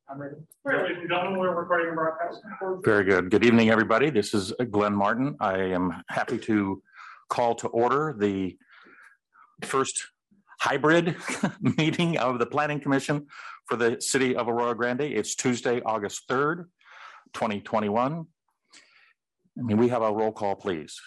I'm ready. Ladies and gentlemen, we're recording a broadcast. Very good. Good evening, everybody. This is Glenn Martin. I am happy to call to order the first hybrid meeting of the Planning Commission for the City of Arroyo Grande. It's Tuesday, August 3rd, 2021. We have a roll call, please.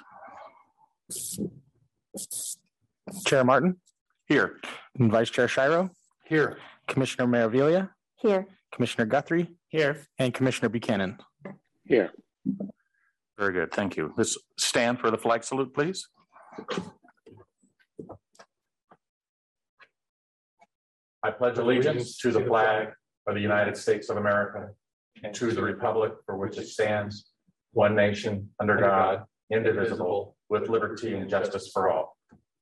Chair Martin. Here. And Vice Chair Shiro. Here. Commissioner Maravilla. Here. Commissioner Guthrie. Here. And Commissioner Buchanan. Here. Very good. Thank you. Let's stand for the flag salute, please. I pledge allegiance to the flag of the United States of America and to the republic for which it stands, one nation, under God, indivisible, with liberty and justice for all.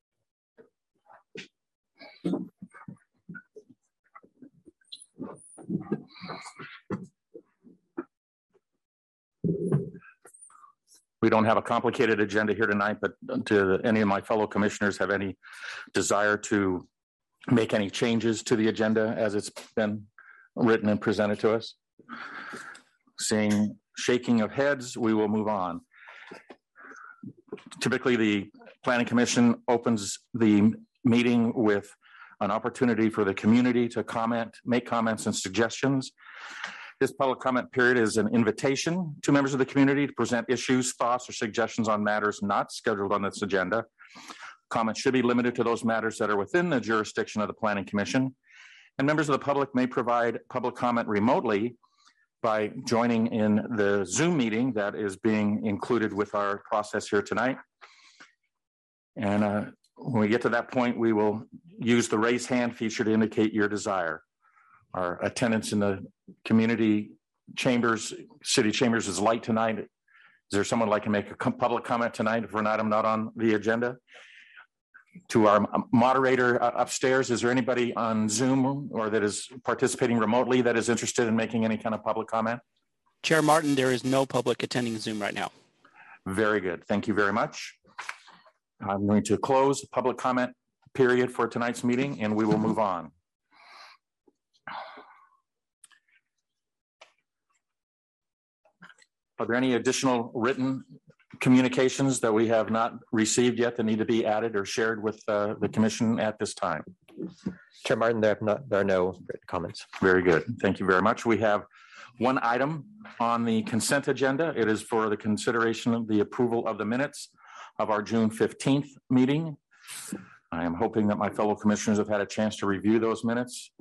We don't have a complicated agenda here tonight, but do any of my fellow commissioners have any desire to make any changes to the agenda as it's been written and presented to us? Seeing shaking of heads, we will move on. Typically, the Planning Commission opens the meeting with an opportunity for the community to comment, make comments and suggestions. This public comment period is an invitation to members of the community to present issues, thoughts, or suggestions on matters not scheduled on this agenda. Comments should be limited to those matters that are within the jurisdiction of the Planning Commission. And members of the public may provide public comment remotely by joining in the Zoom meeting that is being included with our process here tonight. And when we get to that point, we will use the raise hand feature to indicate your desire. Our attendance in the community chambers, city chambers is light tonight. Is there someone like to make a public comment tonight for an item not on the agenda? To our moderator upstairs, is there anybody on Zoom or that is participating remotely that is interested in making any kind of public comment? Chair Martin, there is no public attending Zoom right now. Very good. Thank you very much. I'm going to close the public comment period for tonight's meeting and we will move on. Are there any additional written communications that we have not received yet that need to be added or shared with the commission at this time? Chair Martin, there are no written comments. Very good. Thank you very much. We have one item on the consent agenda. It is for the consideration of the approval of the minutes of our June 15th meeting. I am hoping that my fellow commissioners have had a chance to review those minutes.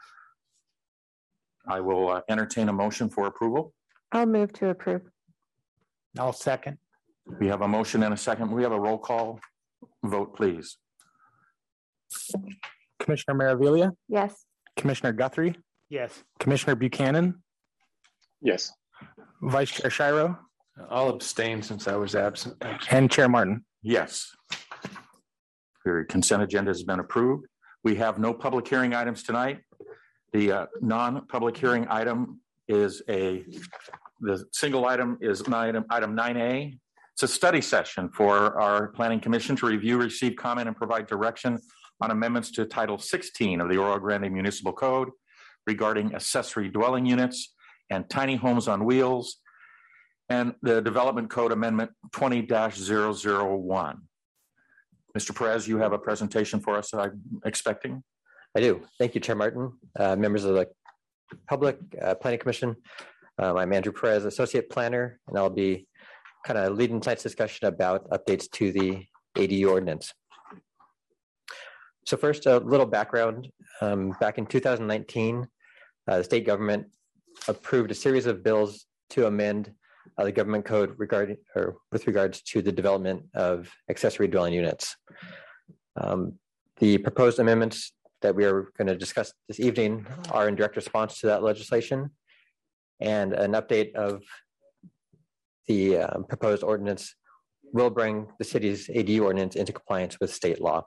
I will entertain a motion for approval. I'll move to approve. I'll second. We have a motion and a second. We have a roll call vote, please. Commissioner Maravilla. Yes. Commissioner Guthrie. Yes. Commissioner Buchanan. Yes. Vice Chair Shiro. I'll abstain since I was absent. And Chair Martin. Yes. The consent agenda has been approved. We have no public hearing items tonight. The non-public hearing item is the single item is item 9A. It's a study session for our Planning Commission to review, receive comment, and provide direction on amendments to Title 16 of the Arroyo Grande Municipal Code regarding accessory dwelling units and tiny homes on wheels, and the Development Code Amendment 20-001. Mr. Perez, you have a presentation for us that I'm expecting. I do. Thank you, Chair Martin. Members of the public, Planning Commission. I'm Andrew Perez, Associate Planner, and I'll be kind of leading tonight's discussion about updates to the ADU ordinance. So first, a little background. Back in 2019, the state government approved a series of bills to amend the government code with regards to the development of accessory dwelling units. The proposed amendments that we are going to discuss this evening are in direct response to that legislation, and an update of the proposed ordinance will bring the city's ADU ordinance into compliance with state law.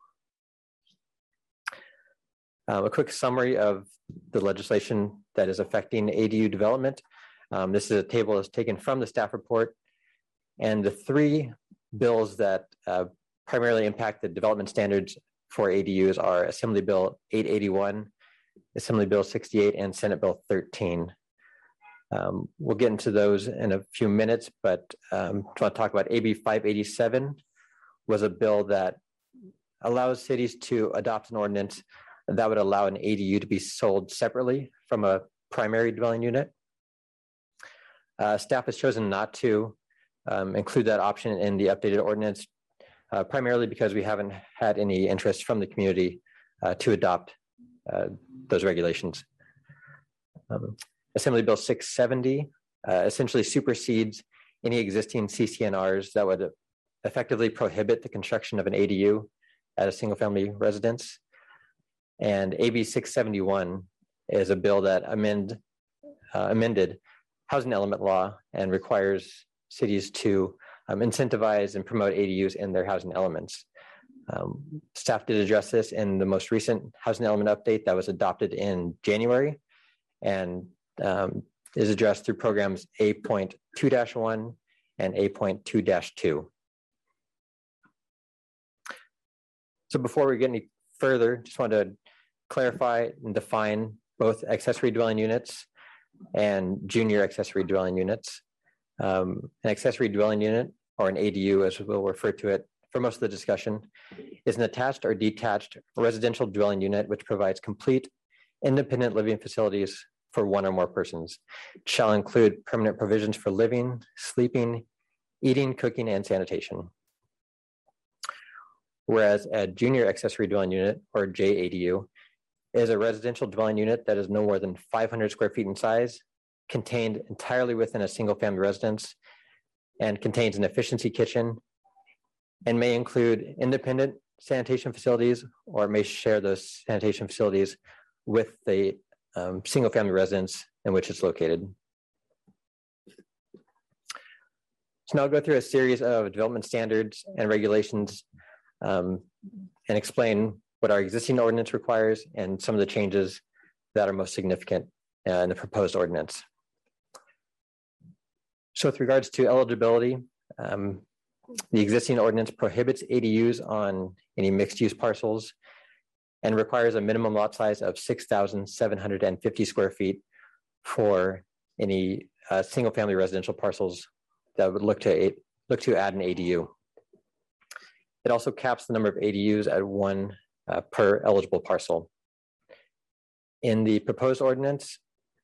A quick summary of the legislation that is affecting ADU development. This is a table that's taken from the staff report, and the three bills that primarily impact the development standards for ADUs are Assembly Bill 881, Assembly Bill 68 and Senate Bill 13. We'll get into those in a few minutes, but I want to talk about AB 587 was a bill that allows cities to adopt an ordinance that would allow an ADU to be sold separately from a primary dwelling unit. Staff has chosen not to include that option in the updated ordinance, primarily because we haven't had any interest from the community to adopt those regulations. Assembly Bill 670 essentially supersedes any existing CCNRs that would effectively prohibit the construction of an ADU at a single family residence. And AB 671 is a bill that amended housing element law and requires cities to incentivize and promote ADUs in their housing elements. Staff did address this in the most recent housing element update that was adopted in January and is addressed through programs A.2-1 and A.2-2. So before we get any further, just want to clarify and define both accessory dwelling units and junior accessory dwelling units. An accessory dwelling unit, or an ADU as we'll refer to it for most of the discussion, is an attached or detached residential dwelling unit which provides complete independent living facilities for one or more persons. It shall include permanent provisions for living, sleeping, eating, cooking, and sanitation. Whereas a junior accessory dwelling unit, or JADU, is a residential dwelling unit that is no more than 500 square feet in size, contained entirely within a single family residence, and contains an efficiency kitchen, and may include independent sanitation facilities, or may share those sanitation facilities with the single family residence in which it's located. So now I'll go through a series of development standards and regulations and explain what our existing ordinance requires and some of the changes that are most significant in the proposed ordinance. So with regards to eligibility, the existing ordinance prohibits ADUs on any mixed-use parcels and requires a minimum lot size of 6,750 square feet for any single-family residential parcels that would look to add an ADU. It also caps the number of ADUs at one per eligible parcel. In the proposed ordinance,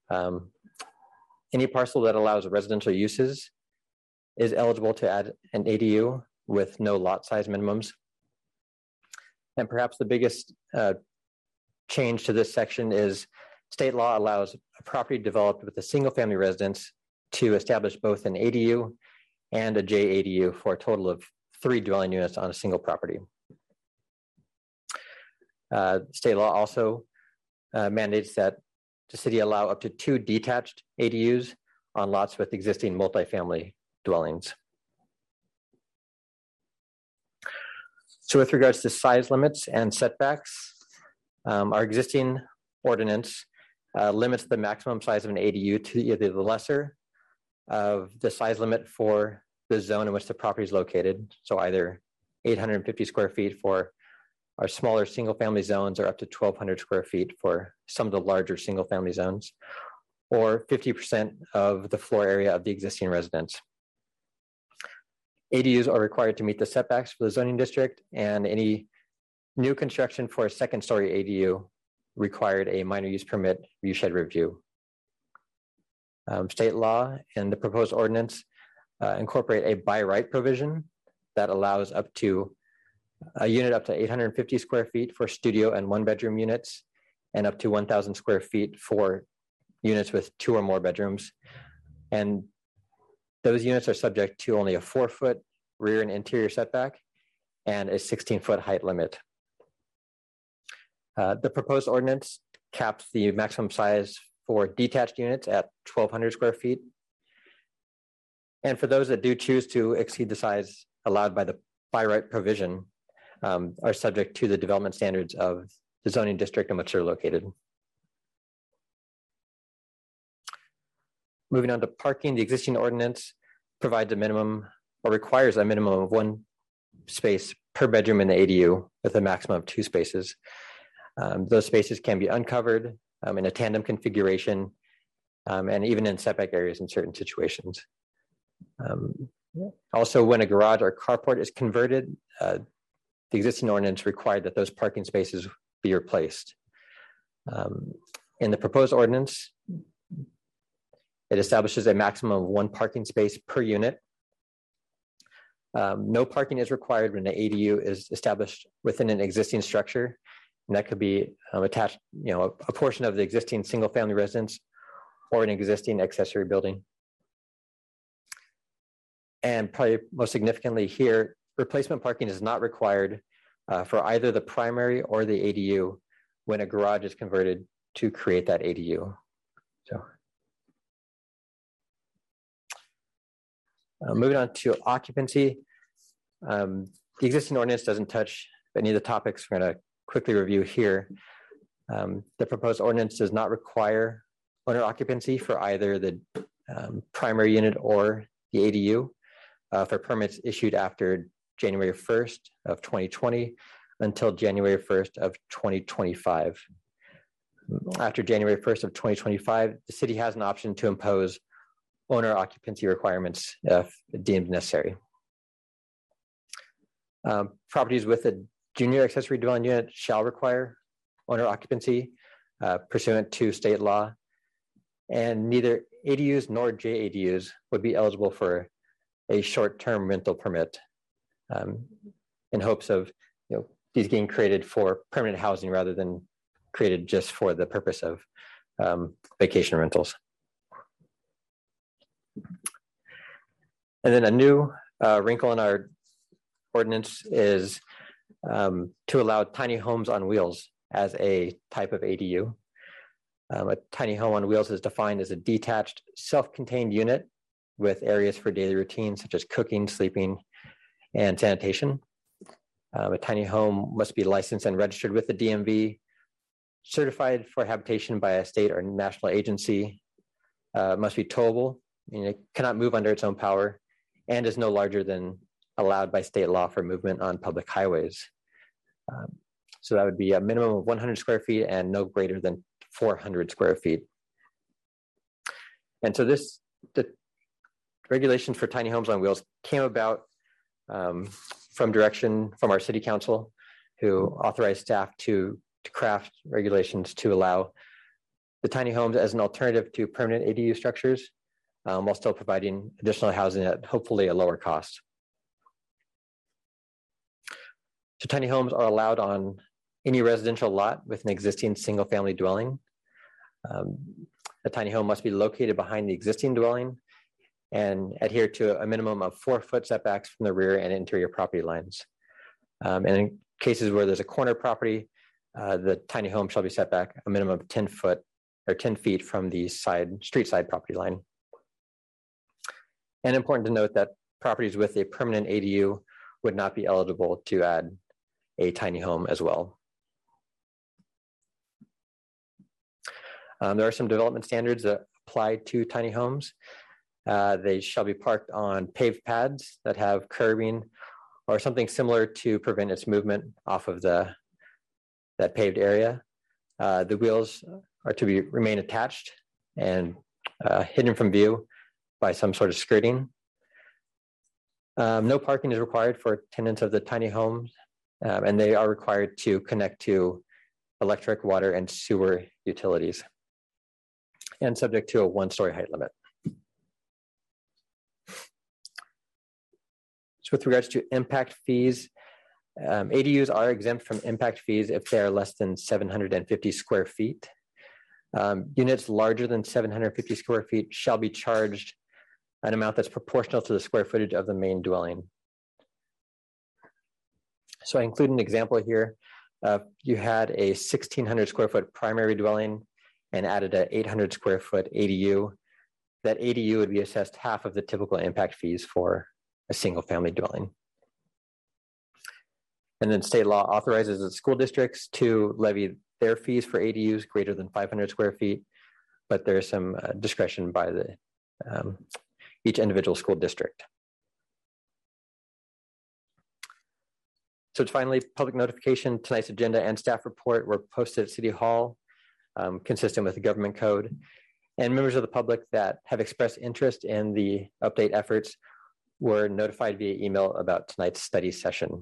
any parcel that allows residential uses is eligible to add an ADU with no lot size minimums. And perhaps the biggest change to this section is state law allows a property developed with a single family residence to establish both an ADU and a JADU for a total of 3 dwelling units on a single property. State law also mandates that the city allow up to 2 detached ADUs on lots with existing multifamily dwellings. So with regards to size limits and setbacks, our existing ordinance limits the maximum size of an ADU to either the lesser of the size limit for the zone in which the property is located, so either 850 square feet for our smaller single family zones, or up to 1,200 square feet for some of the larger single family zones, or 50% of the floor area of the existing residence. ADUs are required to meet the setbacks for the zoning district, and any new construction for a second story ADU required a minor use permit viewshed review. State law and the proposed ordinance incorporate a by right provision that allows up to a unit up to 850 square feet for studio and 1-bedroom units, and up to 1,000 square feet for units with 2 or more bedrooms. And those units are subject to only a 4-foot rear and interior setback and a 16-foot height limit. The proposed ordinance caps the maximum size for detached units at 1,200 square feet. And for those that do choose to exceed the size allowed by the by right provision, are subject to the development standards of the zoning district in which they're located. Moving on to parking, the existing ordinance provides a minimum, or requires a minimum of 1 space per bedroom in the ADU with a maximum of 2 spaces. Those spaces can be uncovered in a tandem configuration and even in setback areas in certain situations. Also, when a garage or carport is converted, the existing ordinance required that those parking spaces be replaced. In the proposed ordinance, it establishes a maximum of 1 parking space per unit. No parking is required when an ADU is established within an existing structure, and that could be attached, a portion of the existing single-family residence or an existing accessory building. And probably most significantly here, replacement parking is not required for either the primary or the ADU when a garage is converted to create that ADU. So, moving on to occupancy. The existing ordinance doesn't touch any of the topics we're going to quickly review here. The proposed ordinance does not require owner occupancy for either the primary unit or the ADU for permits issued after January 1st of 2020 until January 1st of 2025. After January 1st of 2025, the city has an option to impose owner occupancy requirements if deemed necessary. Properties with a junior accessory dwelling unit shall require owner occupancy pursuant to state law, and neither ADUs nor JADUs would be eligible for a short-term rental permit in hopes of these getting created for permanent housing rather than created just for the purpose of vacation rentals. And then a new wrinkle in our ordinance is to allow tiny homes on wheels as a type of ADU. A tiny home on wheels is defined as a detached, self-contained unit with areas for daily routines such as cooking, sleeping, and sanitation. A tiny home must be licensed and registered with the DMV, certified for habitation by a state or national agency, must be towable, it cannot move under its own power, and is no larger than allowed by state law for movement on public highways. So that would be a minimum of 100 square feet and no greater than 400 square feet. And so the regulations for tiny homes on wheels came about from direction from our city council, who authorized staff to craft regulations to allow the tiny homes as an alternative to permanent ADU structures, while still providing additional housing at hopefully a lower cost. So tiny homes are allowed on any residential lot with an existing single-family dwelling. A tiny home must be located behind the existing dwelling and adhere to a minimum of 4-foot setbacks from the rear and interior property lines. And in cases where there's a corner property, the tiny home shall be set back a minimum of 10 feet from the street side property line. And important to note that properties with a permanent ADU would not be eligible to add a tiny home as well. There are some development standards that apply to tiny homes. They shall be parked on paved pads that have curbing or something similar to prevent its movement off of that paved area. The wheels are to remain attached and hidden from view by some sort of skirting. No parking is required for tenants of the tiny homes, and they are required to connect to electric, water, and sewer utilities, and subject to a 1-story height limit. So with regards to impact fees, ADUs are exempt from impact fees if they are less than 750 square feet. Units larger than 750 square feet shall be charged an amount that's proportional to the square footage of the main dwelling. So I include an example here. You had a 1,600 square foot primary dwelling and added an 800 square foot ADU. That ADU would be assessed half of the typical impact fees for a single family dwelling. And then state law authorizes the school districts to levy their fees for ADUs greater than 500 square feet, but there's some discretion by each individual school district. So finally, public notification, tonight's agenda and staff report were posted at City Hall, consistent with the government code. And members of the public that have expressed interest in the update efforts were notified via email about tonight's study session.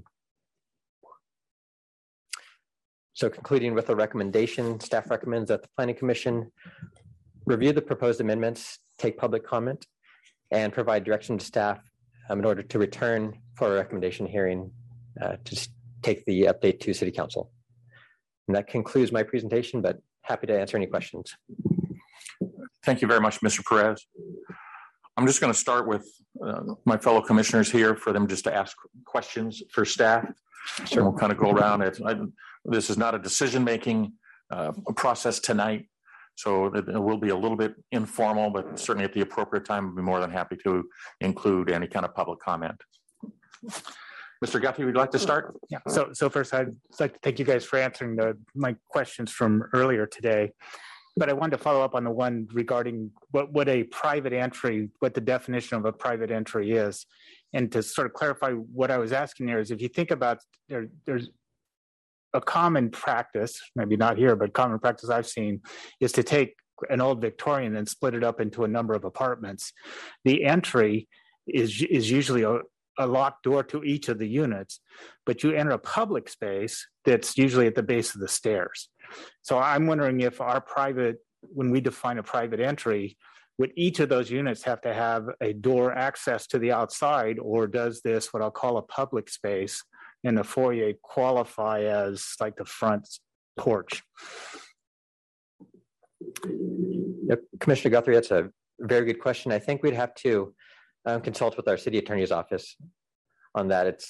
So concluding with a recommendation, staff recommends that the Planning Commission review the proposed amendments, take public comment, and provide direction to staff in order to return for a recommendation hearing to take the update to City Council. And that concludes my presentation, but happy to answer any questions. Thank you very much, Mr. Perez. I'm just going to start with my fellow commissioners here for them just to ask questions for staff. So we'll kind of go around it. This is not a decision-making process tonight, so it will be a little bit informal, but certainly at the appropriate time, we'll be more than happy to include any kind of public comment. Mr. Guthrie, would you like to start? Yeah. So first, I'd like to thank you guys for answering my questions from earlier today. But I wanted to follow up on the one regarding what a private entry, what the definition of a private entry is. And to sort of clarify what I was asking there is, if you think about there's a common practice, maybe not here, but common practice I've seen is to take an old Victorian and split it up into a number of apartments. The entry is usually a locked door to each of the units, but you enter a public space that's usually at the base of the stairs. So I'm wondering if when we define a private entry, would each of those units have to have a door access to the outside, or does this, what I'll call a public space in the foyer, qualify as like the front porch? Yep. Commissioner Guthrie, that's a very good question. I think we'd have to consult with our city attorney's office on that. It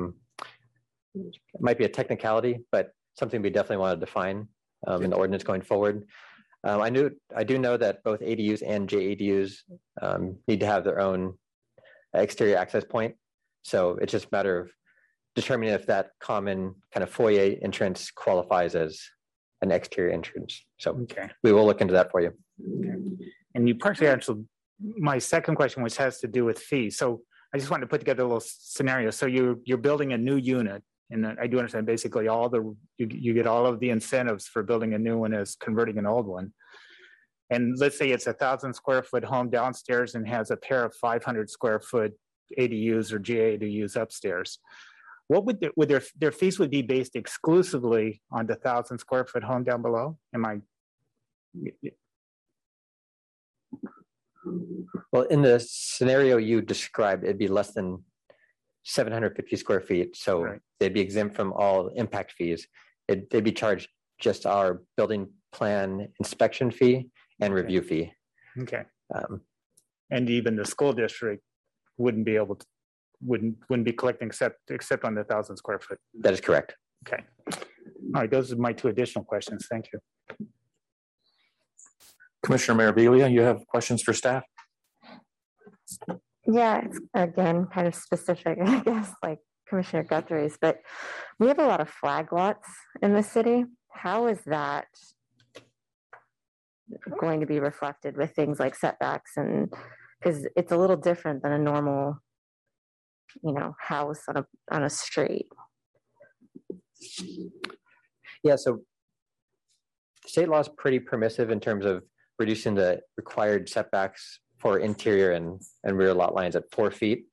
might be a technicality, but something we definitely want to define in the ordinance going forward. I do know that both ADUs and JADUs need to have their own exterior access point. So it's just a matter of determining if that common kind of foyer entrance qualifies as an exterior entrance. So Okay. we will look into that for you. Okay. And you partially answered my second question, which has to do with fees. So I just wanted to put together a little scenario. So you're building a new unit, and I do understand basically you get all of the incentives for building a new one as converting an old one. And let's say it's 1,000 square foot home downstairs and has a pair of 500 square foot ADUs or JADUs upstairs. What would their fees would be based exclusively on the 1,000 square foot home down below? Well, in the scenario you described, it'd be less than 750 square feet. So Right. they'd be exempt from all impact fees. They'd be charged just our building plan inspection fee and review fee. Okay. Um, And even the school district wouldn't be able to, wouldn't be collecting except on the 1,000 square foot. that is correct. Okay. All right, those are my two additional questions. Thank you. Commissioner Maraviglia, you have questions for staff? Yeah, it's again kind of specific, I guess, like Commissioner Guthrie's, but we have a lot of flag lots in the city. How is that going to be reflected with things like setbacks? And because it's a little different than a normal, house on a street. Yeah, so state law is pretty permissive in terms of reducing the required setbacks for interior and rear lot lines at 4 feet.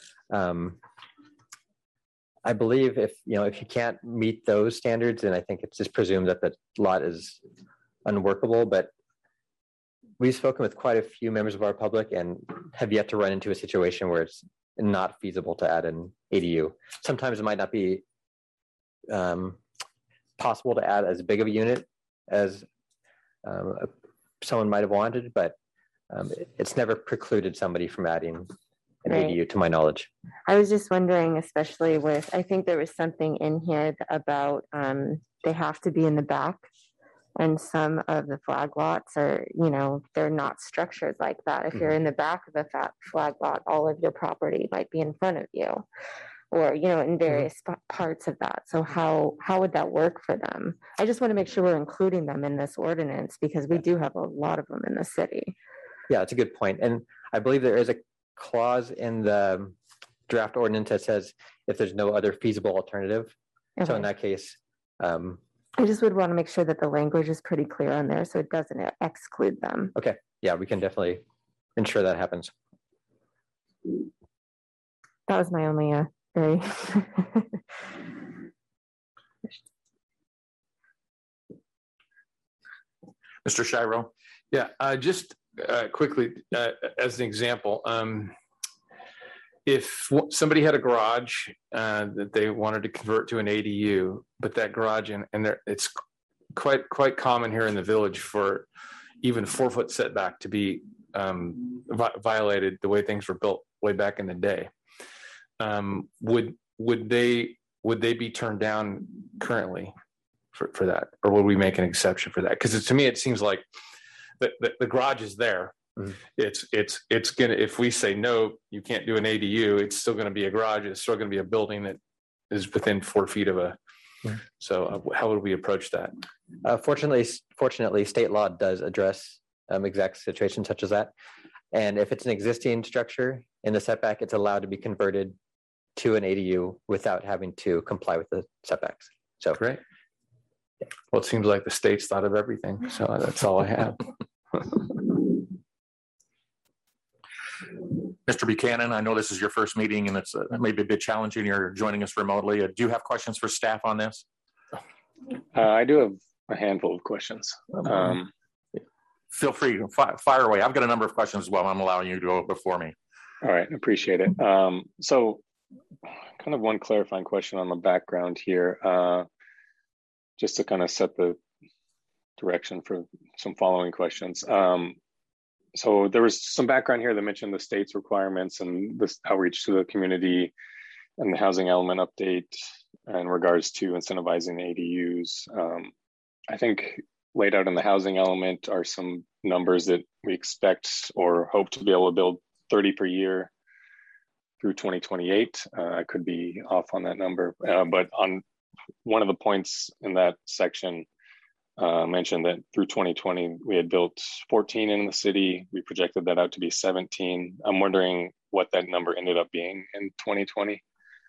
I believe if you can't meet those standards, then I think it's just presumed that the lot is unworkable. But we've spoken with quite a few members of our public and have yet to run into a situation where it's not feasible to add an ADU. Sometimes it might not be possible to add as big of a unit as someone might have wanted, but it's never precluded somebody from adding an Right. ADU, to my knowledge. I was just wondering, especially with, I think there was something in here about they have to be in the back, and some of the flag lots are, they're not structured like that. If you're in the back of a flag lot, all of your property might be in front of you, or in various parts of that. So how would that work for them? I just want to make sure we're including them in this ordinance, because we do have a lot of them in the city. Yeah, it's a good point. And I believe there is a clause in the draft ordinance that says if there's no other feasible alternative. So in Okay. that case, I just would want to make sure that the language is pretty clear on there, so it doesn't exclude them. yeah, we can definitely ensure that happens. That was my only very. Mr. Shiro? Yeah, just quickly, as an example, if somebody had a garage that they wanted to convert to an ADU, but that garage it's quite common here in the village for even 4-foot setback to be violated the way things were built way back in the day. Would they be turned down currently for that, or would we make an exception for that? Because to me, it seems like the garage is there. Mm-hmm. It's gonna, if we say no, you can't do an ADU, it's still going to be a garage. It's still going to be a building that is within 4 feet of a. Mhm. So how would we approach that? Fortunately, state law does address exact situations such as that. And if it's an existing structure in the setback, it's allowed to be converted to an ADU without having to comply with the setbacks. So Great. Well, it seems like the state's thought of everything. So that's all I have. Mr. Buchanan, I know this is your first meeting and it's maybe a bit challenging. You're joining us remotely. Do you have questions for staff on this? I do have a handful of questions. Feel free to fire away. I've got a number of questions as well. I'm allowing you to go before me. All right, appreciate it. So kind of one clarifying question on the background here, just to kind of set the direction for some following questions. So there was some background here that mentioned the state's requirements and this outreach to the community and the housing element update in regards to incentivizing ADUs. I think laid out in the housing element are some numbers that we expect or hope to be able to build 30 per year through 2028. I could be off on that number, but on one of the points in that section mentioned that through 2020, we had built 14 in the city. We projected that out to be 17. I'm wondering what that number ended up being in 2020.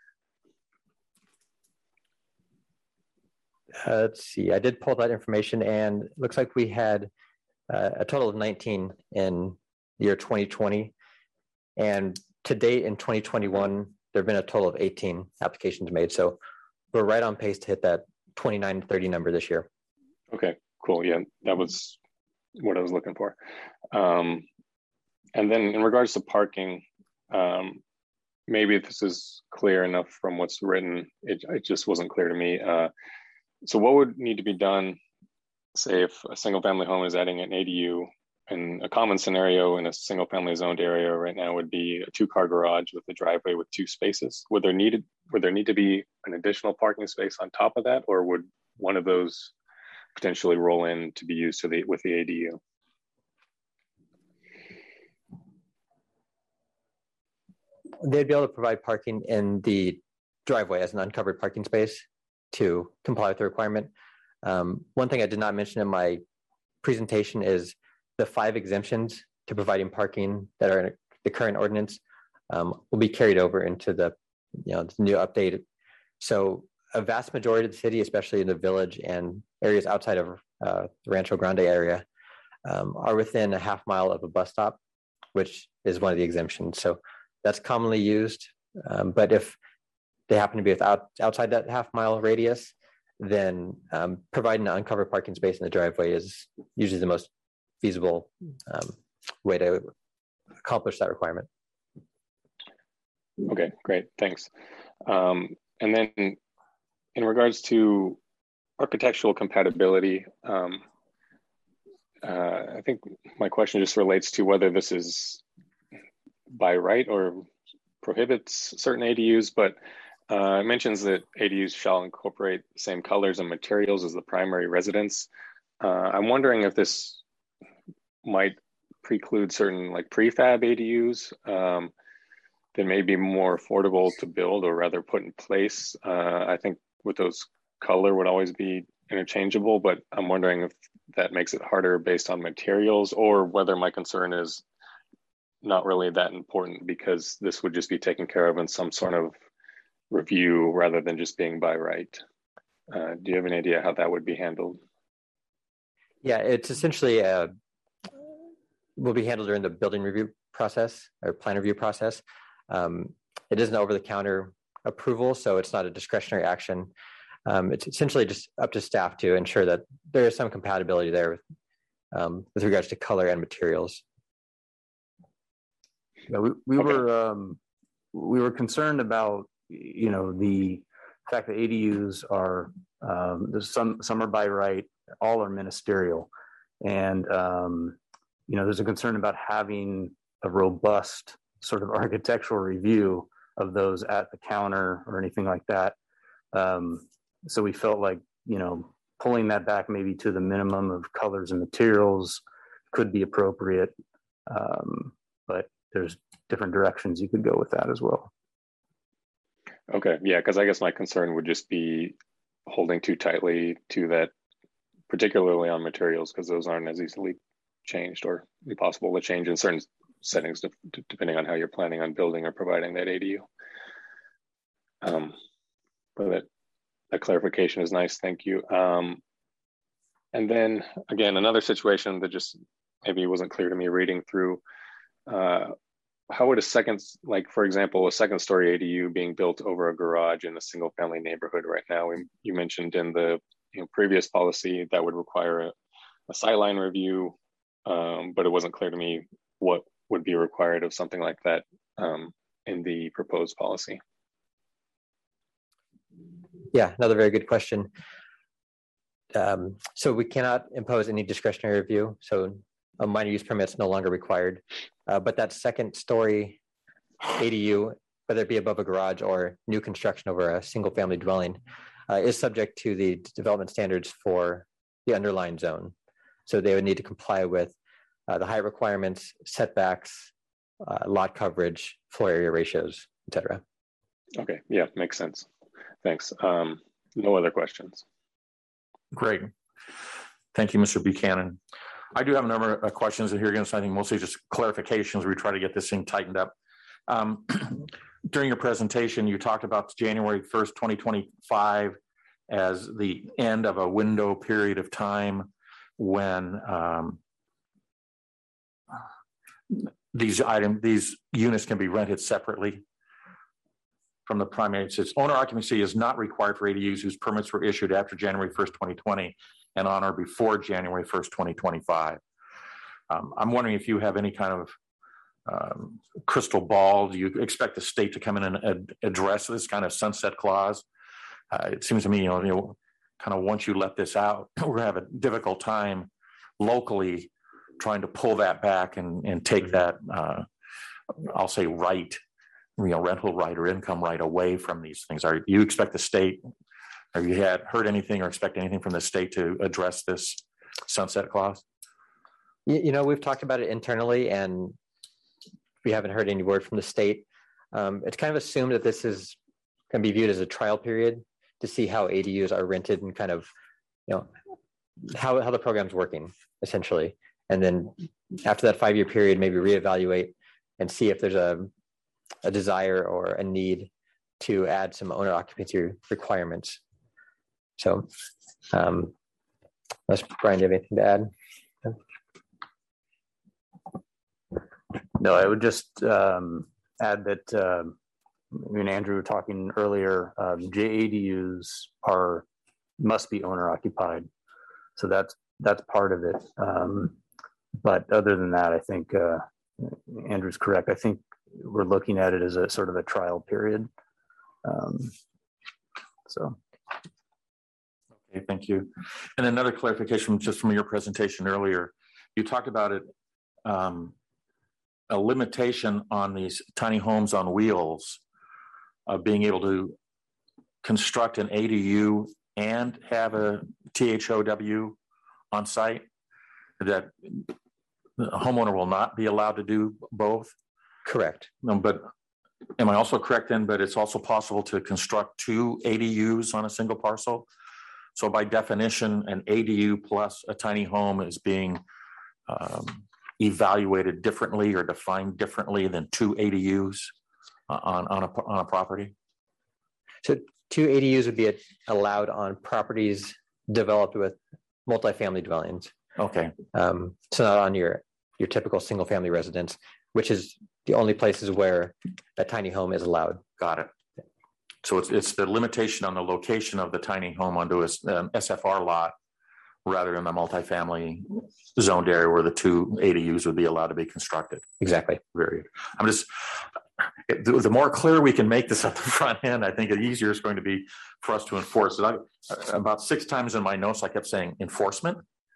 let's see, I did pull that information and it looks like we had a total of 19 in the year 2020. And to date in 2021, there have been a total of 18 applications made. So we're right on pace to hit that 29 to 30 number this year. Okay, cool. Yeah, that was what I was looking for. And then in regards to parking, maybe this is clear enough from what's written, it just wasn't clear to me. So what would need to be done, say if a single family home is adding an ADU, and a common scenario in a single family zoned area right now would be a 2-car garage with a driveway with 2 spaces. Would there need to be an additional parking space on top of that, or would one of those potentially roll in to be used with the ADU? They'd be able to provide parking in the driveway as an uncovered parking space to comply with the requirement. One thing I did not mention in my presentation is the 5 exemptions to providing parking that are in the current ordinance will be carried over into the new update. So a vast majority of the city, especially in the village and areas outside of the Rancho Grande area, are within a half mile of a bus stop, which is one of the exemptions. So that's commonly used. But if they happen to be outside that half mile radius, then providing an uncovered parking space in the driveway is usually the most feasible way to accomplish that requirement. Okay, great, thanks. And then in regards to architectural compatibility, I think my question just relates to whether this is by right or prohibits certain ADUs, but it mentions that ADUs shall incorporate the same colors and materials as the primary residence. I'm wondering if this might preclude certain like prefab ADUs that may be more affordable to build or rather put in place. I think with those color would always be interchangeable, but I'm wondering if that makes it harder based on materials, or whether my concern is not really that important because this would just be taken care of in some sort of review rather than just being by right. Do you have any idea how that would be handled? Yeah, it's essentially will be handled during the building review process or plan review process. It is an over-the-counter approval, so it's not a discretionary action. It's essentially just up to staff to ensure that there is some compatibility there with regards to color and materials. Yeah, we were concerned about, you know, the fact that ADUs are some are by right, all are ministerial, and you know, there's a concern about having a robust sort of architectural review of those at the counter or anything like that. So we felt like, you know, pulling that back maybe to the minimum of colors and materials could be appropriate, but there's different directions you could go with that as well. Okay, yeah, because I guess my concern would just be holding too tightly to that, particularly on materials, because those aren't as easily changed or impossible to change in certain settings, depending on how you're planning on building or providing that ADU. But that clarification is nice, thank you. And then again, another situation that just maybe wasn't clear to me reading through, how would a second, like for example, a second story ADU being built over a garage in a single family neighborhood right now? You mentioned in the previous policy that would require a sightline review, but it wasn't clear to me what would be required of something like that in the proposed policy. Yeah, another very good question. So we cannot impose any discretionary review. So a minor use permit is no longer required. But that second story ADU, whether it be above a garage or new construction over a single family dwelling, is subject to the development standards for the underlying zone. So they would need to comply with the height requirements, setbacks, lot coverage, floor area ratios, et cetera. Okay, yeah, makes sense. Thanks. No other questions. Great. Thank you, Mr. Buchanan. I do have a number of questions here again, so I think mostly just clarifications. We try to get this thing tightened up. During your presentation, you talked about January 1st, 2025 as the end of a window period of time when these units can be rented separately from the primary. It says owner occupancy is not required for ADUs whose permits were issued after January 1st, 2020 and on or before January 1st, 2025. I'm wondering if you have any kind of crystal ball. Do you expect the state to come in and address this kind of sunset clause? It seems to me, you know, kind of once you let this out, we're gonna have a difficult time locally trying to pull that back and take that, I'll say right, you know, rental right or income right away from these things. Are you expect the state, have you heard anything or expect anything from the state to address this sunset clause? You know, we've talked about it internally and we haven't heard any word from the state. It's kind of assumed that this is going to be viewed as a trial period to see how ADUs are rented and kind of, you know, how the program's working essentially. And then after that 5-year period, maybe reevaluate and see if there's a desire or a need to add some owner occupancy requirements. So, unless Brian, do you have anything to add? No, I would just add that me and Andrew were talking earlier. JADUs must be owner occupied, so that's part of it. But other than that, I think Andrew's correct. I think we're looking at it as a sort of a trial period. So. Okay, thank you. And another clarification just from your presentation earlier, you talked about it, a limitation on these tiny homes on wheels of being able to construct an ADU and have a THOW on site, that the homeowner will not be allowed to do both? Correct. No, but am I also correct then, but it's also possible to construct 2 ADUs on a single parcel? So by definition, an ADU plus a tiny home is being evaluated differently or defined differently than two ADUs on a property? So 2 ADUs would be allowed on properties developed with multifamily dwellings. Okay, So not on your typical single family residence, which is the only places where a tiny home is allowed. got it. So it's the limitation on the location of the tiny home onto a SFR lot rather than the multifamily zoned area where the 2 ADUs would be allowed to be constructed. Exactly. Very. I'm just, the more clear we can make this at the front end, I think the easier it's going to be for us to enforce it. About 6 times in my notes, I kept saying enforcement.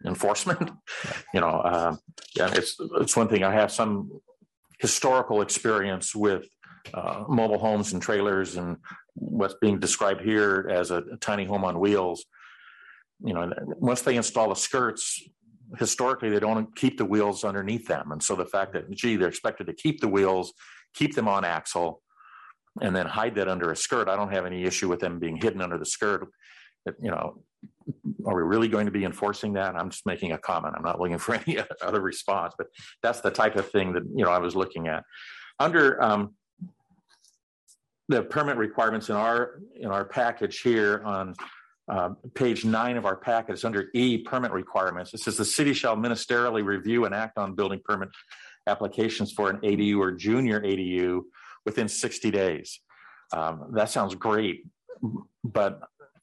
Yeah, it's one thing. I have some historical experience with mobile homes and trailers and what's being described here as a tiny home on wheels. Once they install the skirts, historically, they don't keep the wheels underneath them. And so the fact that, they're expected to keep the wheels, keep them on axle, and then hide that under a skirt, I don't have any issue with them being hidden under the skirt. Are we really going to be enforcing that? I'm just making a comment. I'm not looking for any other response, but that's the type of thing that, I was looking at. Under the permit requirements in our package here on page 9 of our packet, it's under E, permit requirements. It says the city shall ministerially review and act on building permit applications for an ADU or junior ADU within 60 days. That sounds great, but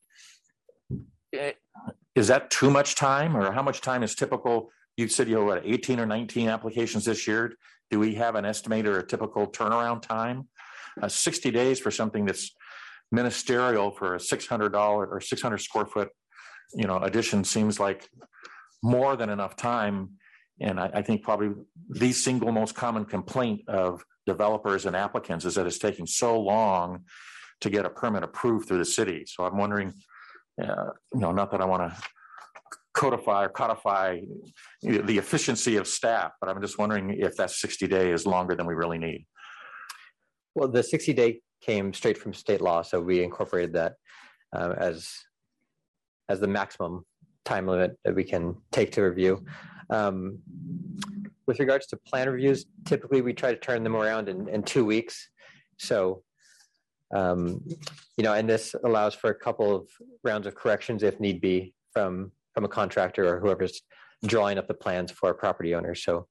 is that too much time, or how much time is typical? You said you had 18 or 19 applications this year. Do we have an estimate or a typical turnaround time? 60 days for something that's ministerial for a $600 or 600 square foot, addition seems like more than enough time. And I think probably the single most common complaint of developers and applicants is that it's taking so long to get a permit approved through the city. So I'm wondering, not that I want to codify the efficiency of staff, but I'm just wondering if that 60-day is longer than we really need. Well, the 60-day came straight from state law, so we incorporated that as the maximum time limit that we can take to review. With regards to plan reviews, typically we try to turn them around in 2 weeks. So, and this allows for a couple of rounds of corrections if need be from a contractor or whoever's drawing up the plans for a property owner. So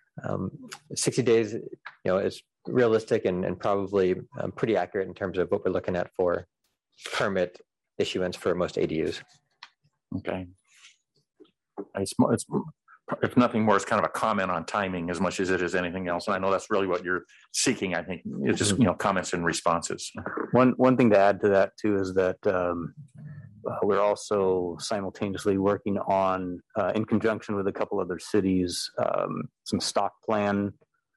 60 days, is realistic and probably pretty accurate in terms of what we're looking at for permit issuance for most ADUs. Okay. It's if nothing more, it's kind of a comment on timing as much as it is anything else. And I know that's really what you're seeking. I think it's just, comments and responses. One thing to add to that too is that we're also simultaneously working on, in conjunction with a couple other cities, some stock plan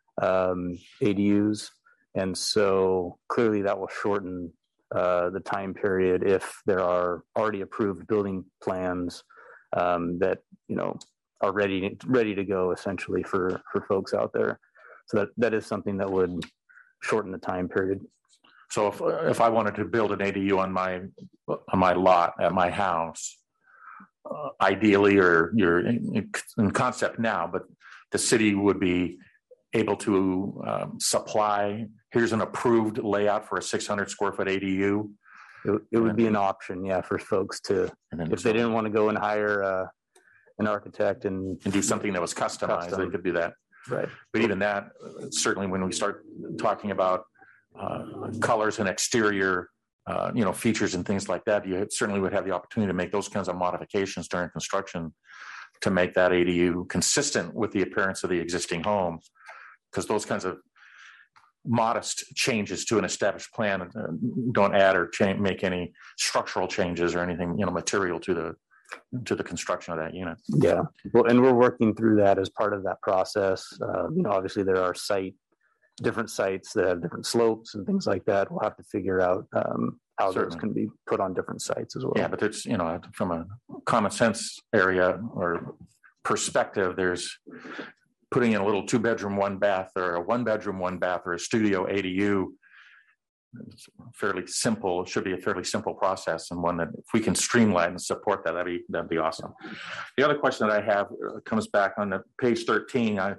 ADUs. And so clearly that will shorten the time period if there are already approved building plans that, are ready to go essentially for folks out there. So that is something that would shorten the time period. So if I wanted to build an ADU on my lot at my house, ideally, or you're in concept now, but the city would be able to supply, here's an approved layout for a 600 square foot ADU. It would be an option, for folks to, if they didn't want to go and hire an architect and do something that was customized, they could do that. Right. But even that, certainly when we start talking about colors and exterior, features and things like that, you certainly would have the opportunity to make those kinds of modifications during construction to make that ADU consistent with the appearance of the existing home. Because those kinds of modest changes to an established plan don't add or make any structural changes or anything, material to the construction of that unit. Yeah, well, and we're working through that as part of that process. Obviously there are different sites that have different slopes and things like that. We'll have to figure out how those can be put on different sites as well. Yeah, but there's, from a common sense area or perspective, there's putting in a little 2-bedroom, 1-bath, or a 1-bedroom, 1-bath, or a studio ADU. It's fairly simple. It should be a fairly simple process, and one that if we can streamline and support that, that'd be awesome. The other question that I have comes back on the page 13.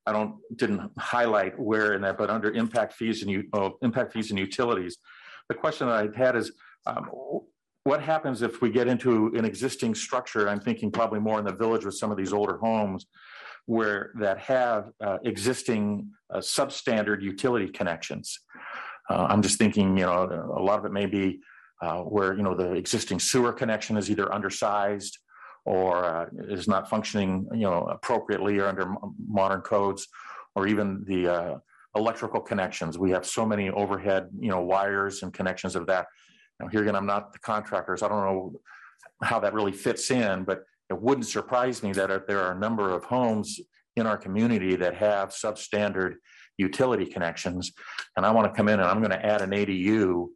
didn't highlight where in that, but under impact fees and utilities. The question that I had is, what happens if we get into an existing structure? I'm thinking probably more in the village with some of these older homes that have existing substandard utility connections. I'm just thinking, a lot of it may be where, the existing sewer connection is either undersized or is not functioning, appropriately or under modern codes, or even the electrical connections. We have so many overhead, wires and connections of that. Now, here again, I'm not the contractor, so I don't know how that really fits in, but it wouldn't surprise me that there are a number of homes in our community that have substandard utility connections, and I want to come in and I'm going to add an ADU.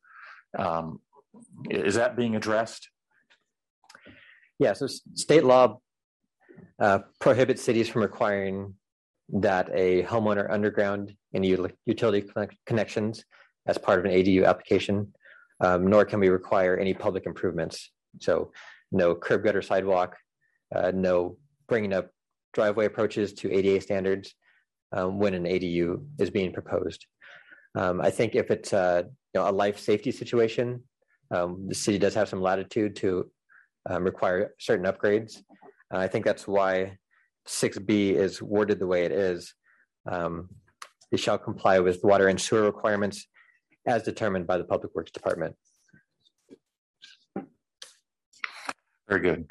Is that being addressed? Yeah, so state law prohibits cities from requiring that a homeowner underground any utility connections as part of an ADU application, nor can we require any public improvements. So no curb gutter sidewalk, no bringing up driveway approaches to ADA standards when an ADU is being proposed. I think if it's a life safety situation, the city does have some latitude to require certain upgrades. I think that's why 6B is worded the way it is. They shall comply with water and sewer requirements as determined by the Public Works Department. Very good.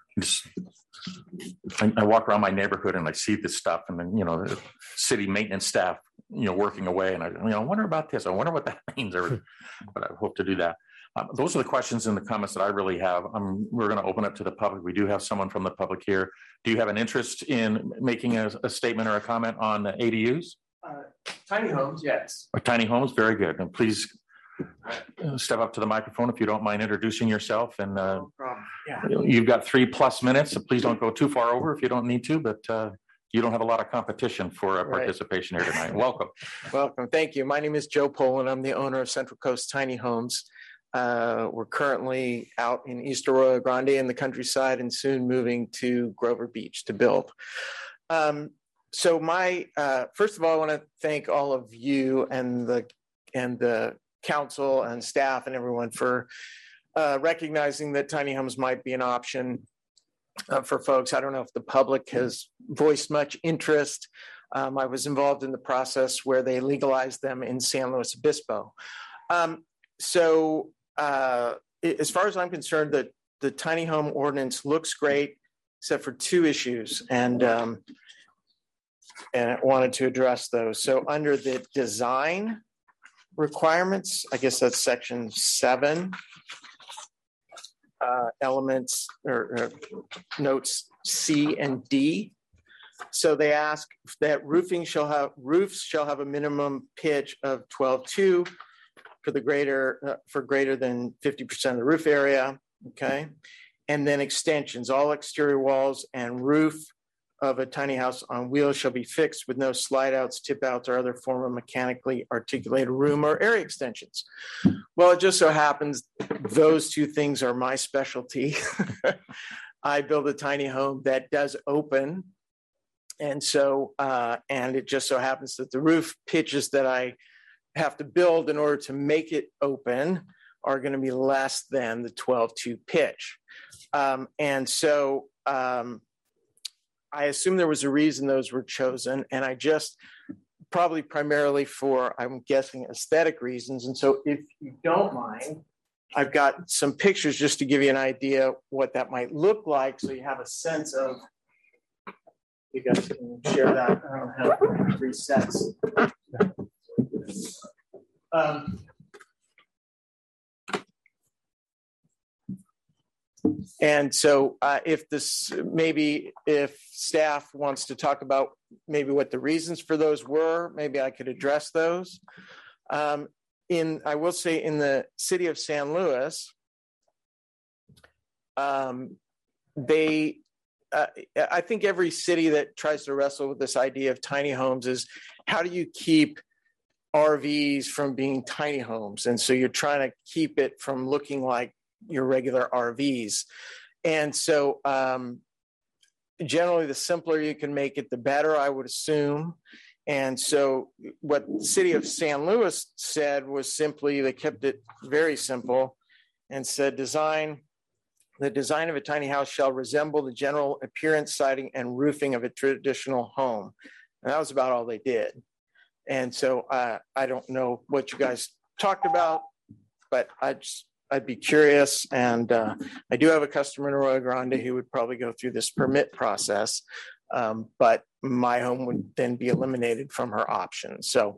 I walk around my neighborhood and I see this stuff, and then the city maintenance staff working away, and I wonder about this. I wonder what that means. But I hope to do that. Those are the questions and the comments that I really have. We're going to open up to the public. We do have someone from the public here. Do you have an interest in making a statement or a comment on the ADUs? Tiny homes, yes. Or tiny homes, very good. And please step up to the microphone if you don't mind introducing yourself. And No problem. Yeah. you've got 3+ minutes, so please don't go too far over if you don't need to. But you don't have a lot of competition for participation here tonight. Welcome. Welcome. Thank you. My name is Joe Poland. I'm the owner of Central Coast Tiny Homes. We're currently out in East Arroyo Grande in the countryside and soon moving to Grover Beach to build. So first of all, I want to thank all of you and the council and staff and everyone for recognizing that tiny homes might be an option for folks. I don't know if the public has voiced much interest. I was involved in the process where they legalized them in San Luis Obispo. As far as I'm concerned, the tiny home ordinance looks great, except for two issues, and I wanted to address those. So under the design requirements, I guess that's section 7, elements or notes C and D. So they ask that roofs shall have a minimum pitch of 12.2 for greater than 50% of the roof area. Okay. And then extensions, all exterior walls and roof of a tiny house on wheels shall be fixed with no slide outs, tip outs, or other form of mechanically articulated room or area extensions. Well, it just so happens those two things are my specialty. I build a tiny home that does open. And so, and it just so happens that the roof pitches that I have to build in order to make it open are going to be less than the 12.2 pitch. And so I assume there was a reason those were chosen, and I just probably primarily for, I'm guessing, aesthetic reasons. And so if you don't mind, I've got some pictures just to give you an idea what that might look like, so you have a sense of, you guys can share that. I don't have 3 sets. And so if staff wants to talk about maybe what the reasons for those were, maybe I could address those. I will say in the city of San Luis, I think every city that tries to wrestle with this idea of tiny homes is, how do you keep RVs from being tiny homes? And so you're trying to keep it from looking like your regular RVs. And so generally, the simpler you can make it, the better, I would assume. And so what the city of San Luis said was simply, they kept it very simple and said, the design of a tiny house shall resemble the general appearance, siding, and roofing of a traditional home. And that was about all they did. And so I don't know what you guys talked about, but I'd be curious. And I do have a customer in Arroyo Grande who would probably go through this permit process. But my home would then be eliminated from her option. So.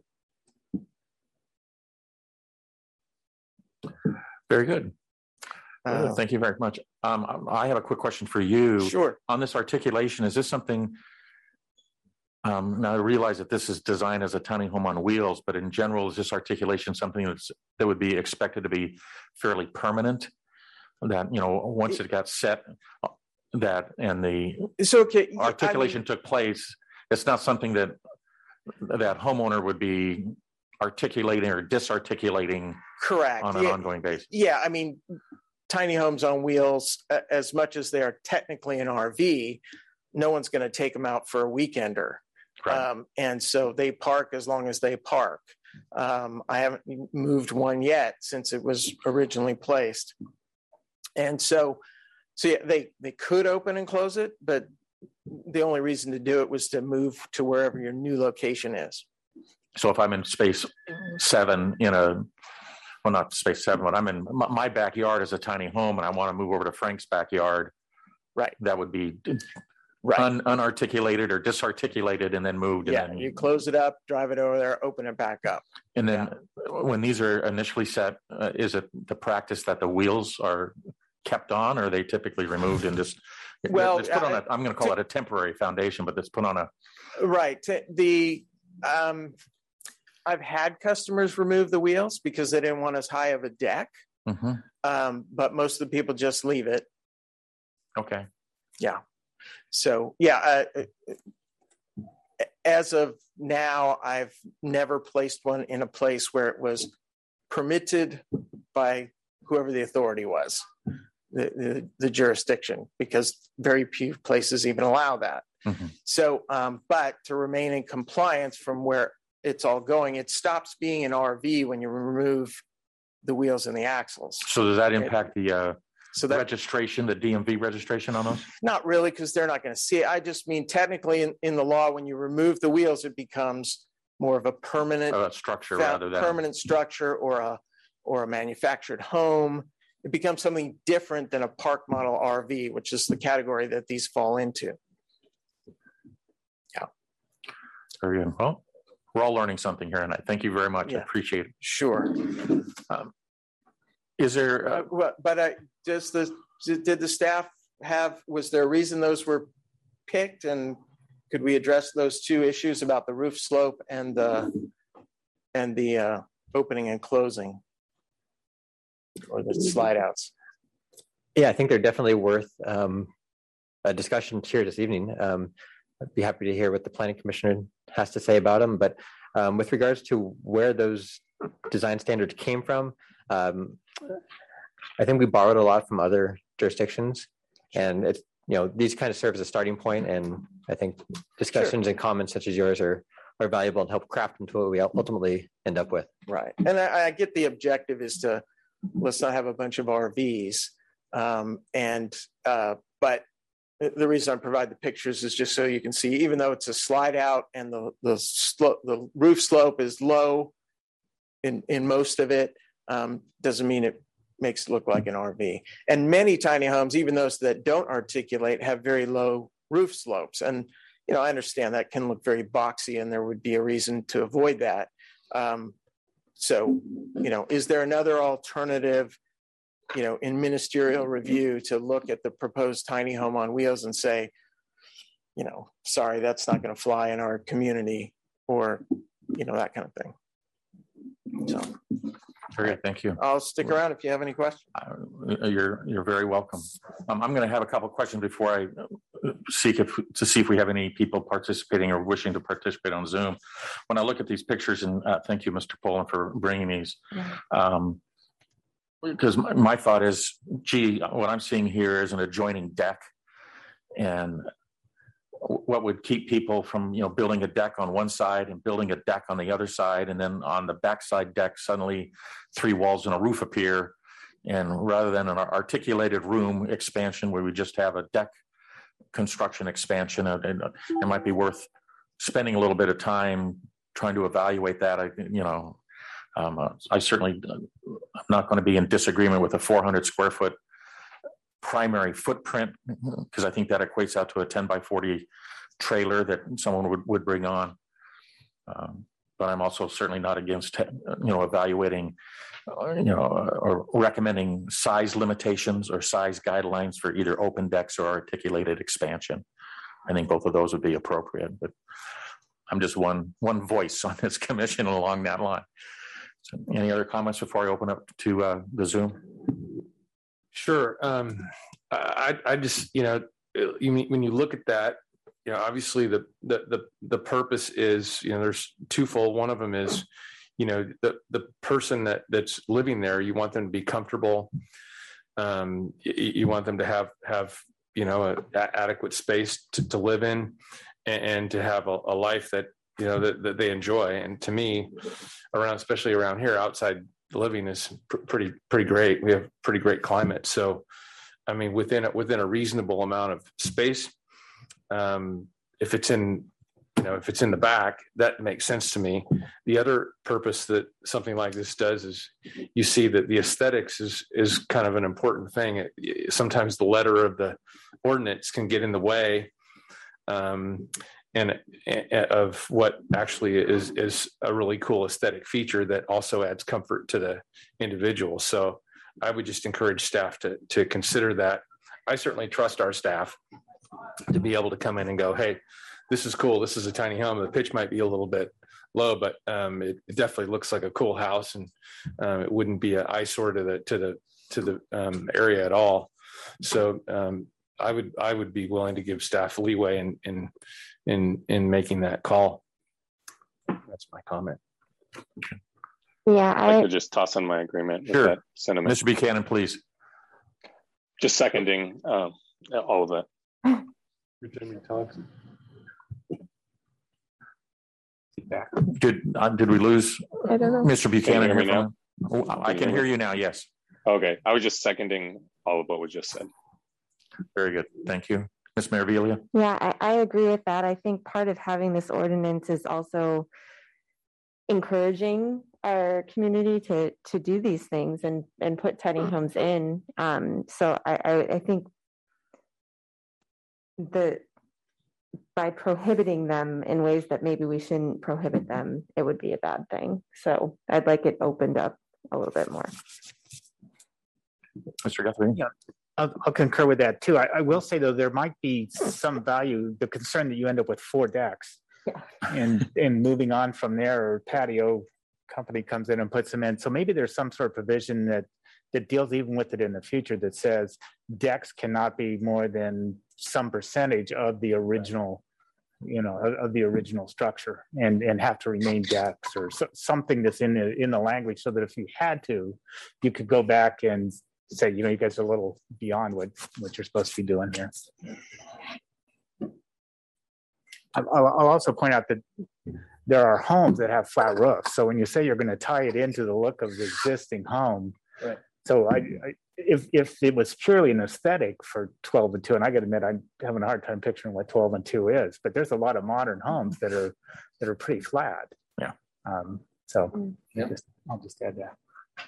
Very good. Thank you very much. I have a quick question for you. Sure. On this articulation, is this something, now I realize that this is designed as a tiny home on wheels, but in general, is this articulation something that would be expected to be fairly permanent? That, once it got set, that and the articulation took place, it's not something that homeowner would be articulating or disarticulating correct on an ongoing basis. Yeah, I mean, tiny homes on wheels, as much as they are technically an RV, no one's going to take them out for a weekender. Right. And so they park as long as they park. I haven't moved one yet since it was originally placed. And so yeah, they could open and close it, but the only reason to do it was to move to wherever your new location is. So if I'm in space 7 not space 7, but I'm in my backyard is a tiny home and I want to move over to Frank's backyard. Right. That would be right. Unarticulated or disarticulated and then moved. Yeah. And then, you close it up, drive it over there, open it back up. And then when these are initially set, is it the practice that the wheels are kept on, or are they typically removed and just it's put on I'm going to call it a temporary foundation, but it's put on a right. I've had customers remove the wheels because they didn't want as high of a deck. Mm-hmm. But most of the people just leave it. Okay. Yeah. So as of now, I've never placed one in a place where it was permitted by whoever the authority was. The jurisdiction, because very few places even allow that. Mm-hmm. So, but to remain in compliance from where it's all going, it stops being an RV when you remove the wheels and the axles. So does that impact the registration, the DMV registration on those? Not really, because they're not going to see it. I just mean technically in the law, when you remove the wheels, it becomes more of a permanent structure rather than permanent structure or a manufactured home. It becomes something different than a park model RV, which is the category that these fall into. Yeah. Very good. Well, we're all learning something here tonight. Thank you very much. I appreciate it. Sure. Is there? Did the staff was there a reason those were picked, and could we address those two issues about the roof slope and the opening and closing? Or the slide outs? Yeah, I think they're definitely worth a discussion here this evening. I'd be happy to hear what the planning commissioner has to say about them. But with regards to where those design standards came from, I think we borrowed a lot from other jurisdictions, and it's these kind of serve as a starting point. And I think discussions and comments such as yours are valuable and help craft into what we ultimately end up with. Right, and I get the objective is to let's not have a bunch of RVs. But the reason I provide the pictures is just so you can see, even though it's a slide out and the roof slope is low in most of it, doesn't mean it makes it look like an RV. And many tiny homes, even those that don't articulate, have very low roof slopes. And, I understand that can look very boxy and there would be a reason to avoid that. So, is there another alternative, in ministerial review to look at the proposed tiny home on wheels and say, sorry, that's not going to fly in our community, or, that kind of thing. So, very good. Thank you. I'll stick around if you have any questions. You're very welcome. I'm going to have a couple of questions before I see if we have any people participating or wishing to participate on Zoom. When I look at these pictures, and thank you, Mr. Poland, for bringing these. Because my thought is, what I'm seeing here is an adjoining deck, and what would keep people from, building a deck on one side and building a deck on the other side, and then on the backside deck, suddenly 3 walls and a roof appear. And rather than an articulated room expansion where we just have a deck construction expansion, it might be worth spending a little bit of time trying to evaluate that. I certainly, I'm not going to be in disagreement with a 400 square foot primary footprint, because I think that equates out to a 10 by 40 trailer that someone would bring on. But I'm also certainly not against, evaluating, or recommending size limitations or size guidelines for either open decks or articulated expansion. I think both of those would be appropriate, but I'm just one voice on this commission along that line. So any other comments before I open up to the Zoom? Sure. I just, when you look at that, obviously the purpose is, there's twofold. One of them is, the person that's living there, you want them to be comfortable. You want them to have adequate space to live in, and to have a life that, that they enjoy. And to me, especially around here, outside living is pretty great. We have pretty great climate. So, I mean, within a reasonable amount of space, if it's in the back, that makes sense to me. The other purpose that something like this does is, you see that the aesthetics is kind of an important thing. Sometimes the letter of the ordinance can get in the way, and of what actually is a really cool aesthetic feature that also adds comfort to the individual. So I would just encourage staff to consider that. I certainly trust our staff to be able to come in and go, hey, this is cool. This is a tiny home. The pitch might be a little bit low, but it definitely looks like a cool house, and it wouldn't be an eyesore to the area at all. So I would be willing to give staff leeway in making that call. That's my comment. Yeah, I could just toss in my agreement with that sentiment. Mr. Buchanan, please. Just seconding all of that. Did we lose I don't know. Mr. Buchanan? Can you hear me now? I can hear you now. Yes. Okay, I was just seconding all of what was just said. Very good. Thank you. Ms. Maravilia? Yeah, I agree with that. I think part of having this ordinance is also encouraging our community to do these things and put tiny homes in. So I think by prohibiting them in ways that maybe we shouldn't prohibit them, it would be a bad thing. So I'd like it opened up a little bit more. Mr. Guthrie? Yeah, I'll concur with that too. I will say though, there might be some value, the concern that you end up with 4 decks, and moving on from there, or patio company comes in and puts them in. So maybe there's some sort of provision that deals even with it in the future that says decks cannot be more than some percentage of the original, of the original structure, and have to remain decks, or something that's in the language, so that if you had to, you could go back and say, you guys are a little beyond what you're supposed to be doing here. I'll also point out that there are homes that have flat roofs. So when you say you're going to tie it into the look of the existing home, right. So if it was purely an aesthetic for 12 and 2, and I got to admit, I'm having a hard time picturing what 12 and 2 is, but there's a lot of modern homes that are pretty flat. Yeah. So I'll just add that.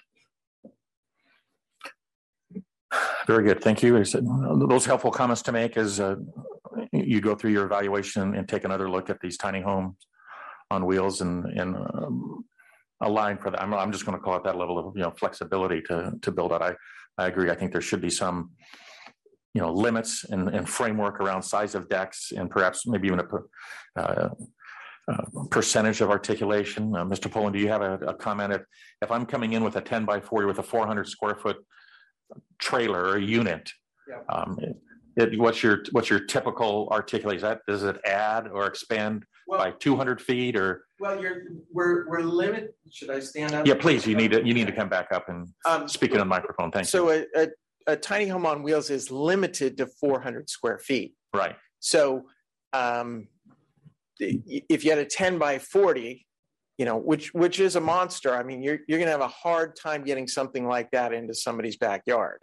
Very good. Thank you. Those helpful comments to make as you go through your evaluation and take another look at these tiny homes on wheels and align for that. I'm just going to call it that level of flexibility to build out. I agree. I think there should be some limits and framework around size of decks, and perhaps maybe even a percentage of articulation. Mr. Poland, do you have a comment? If I'm coming in with a 10 by 40 with a 400 square foot trailer or unit, what's your typical articulation? Does it add or expand by 200 feet or? Well, we're limited. Should I stand up? Yeah, please. You need to come back up and speak in a microphone. Thank you. So a tiny home on wheels is limited to 400 square feet. Right. So if you had a 10 by 40, which is a monster. I mean, you're going to have a hard time getting something like that into somebody's backyard.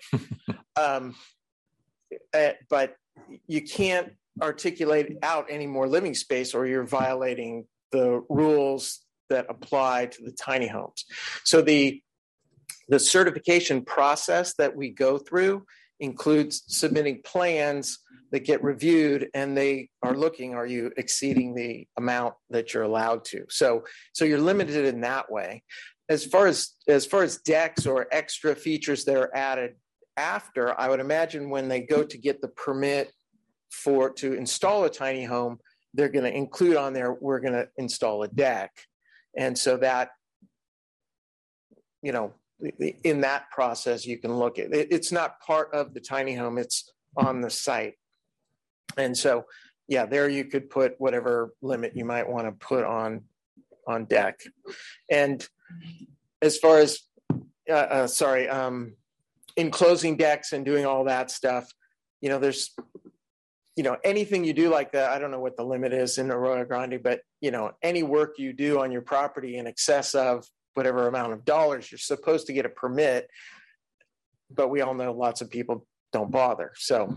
But you can't articulate out any more living space, or you're violating the rules that apply to the tiny homes. So the certification process that we go through includes submitting plans that get reviewed, and they are looking, are you exceeding the amount that you're allowed to? So you're limited in that way. As far as decks or extra features that are added after, I would imagine when they go to get the permit to install a tiny home, they're going to include on there, we're going to install a deck. And so that, in that process, you can look at it. It's not part of the tiny home, it's on the site. And so, yeah, there you could put whatever limit you might want to put on deck. And as far as, enclosing decks and doing all that stuff, there's, anything you do like that, I don't know what the limit is in Arroyo Grande, but, any work you do on your property in excess of whatever amount of dollars, you're supposed to get a permit, but we all know lots of people don't bother. So.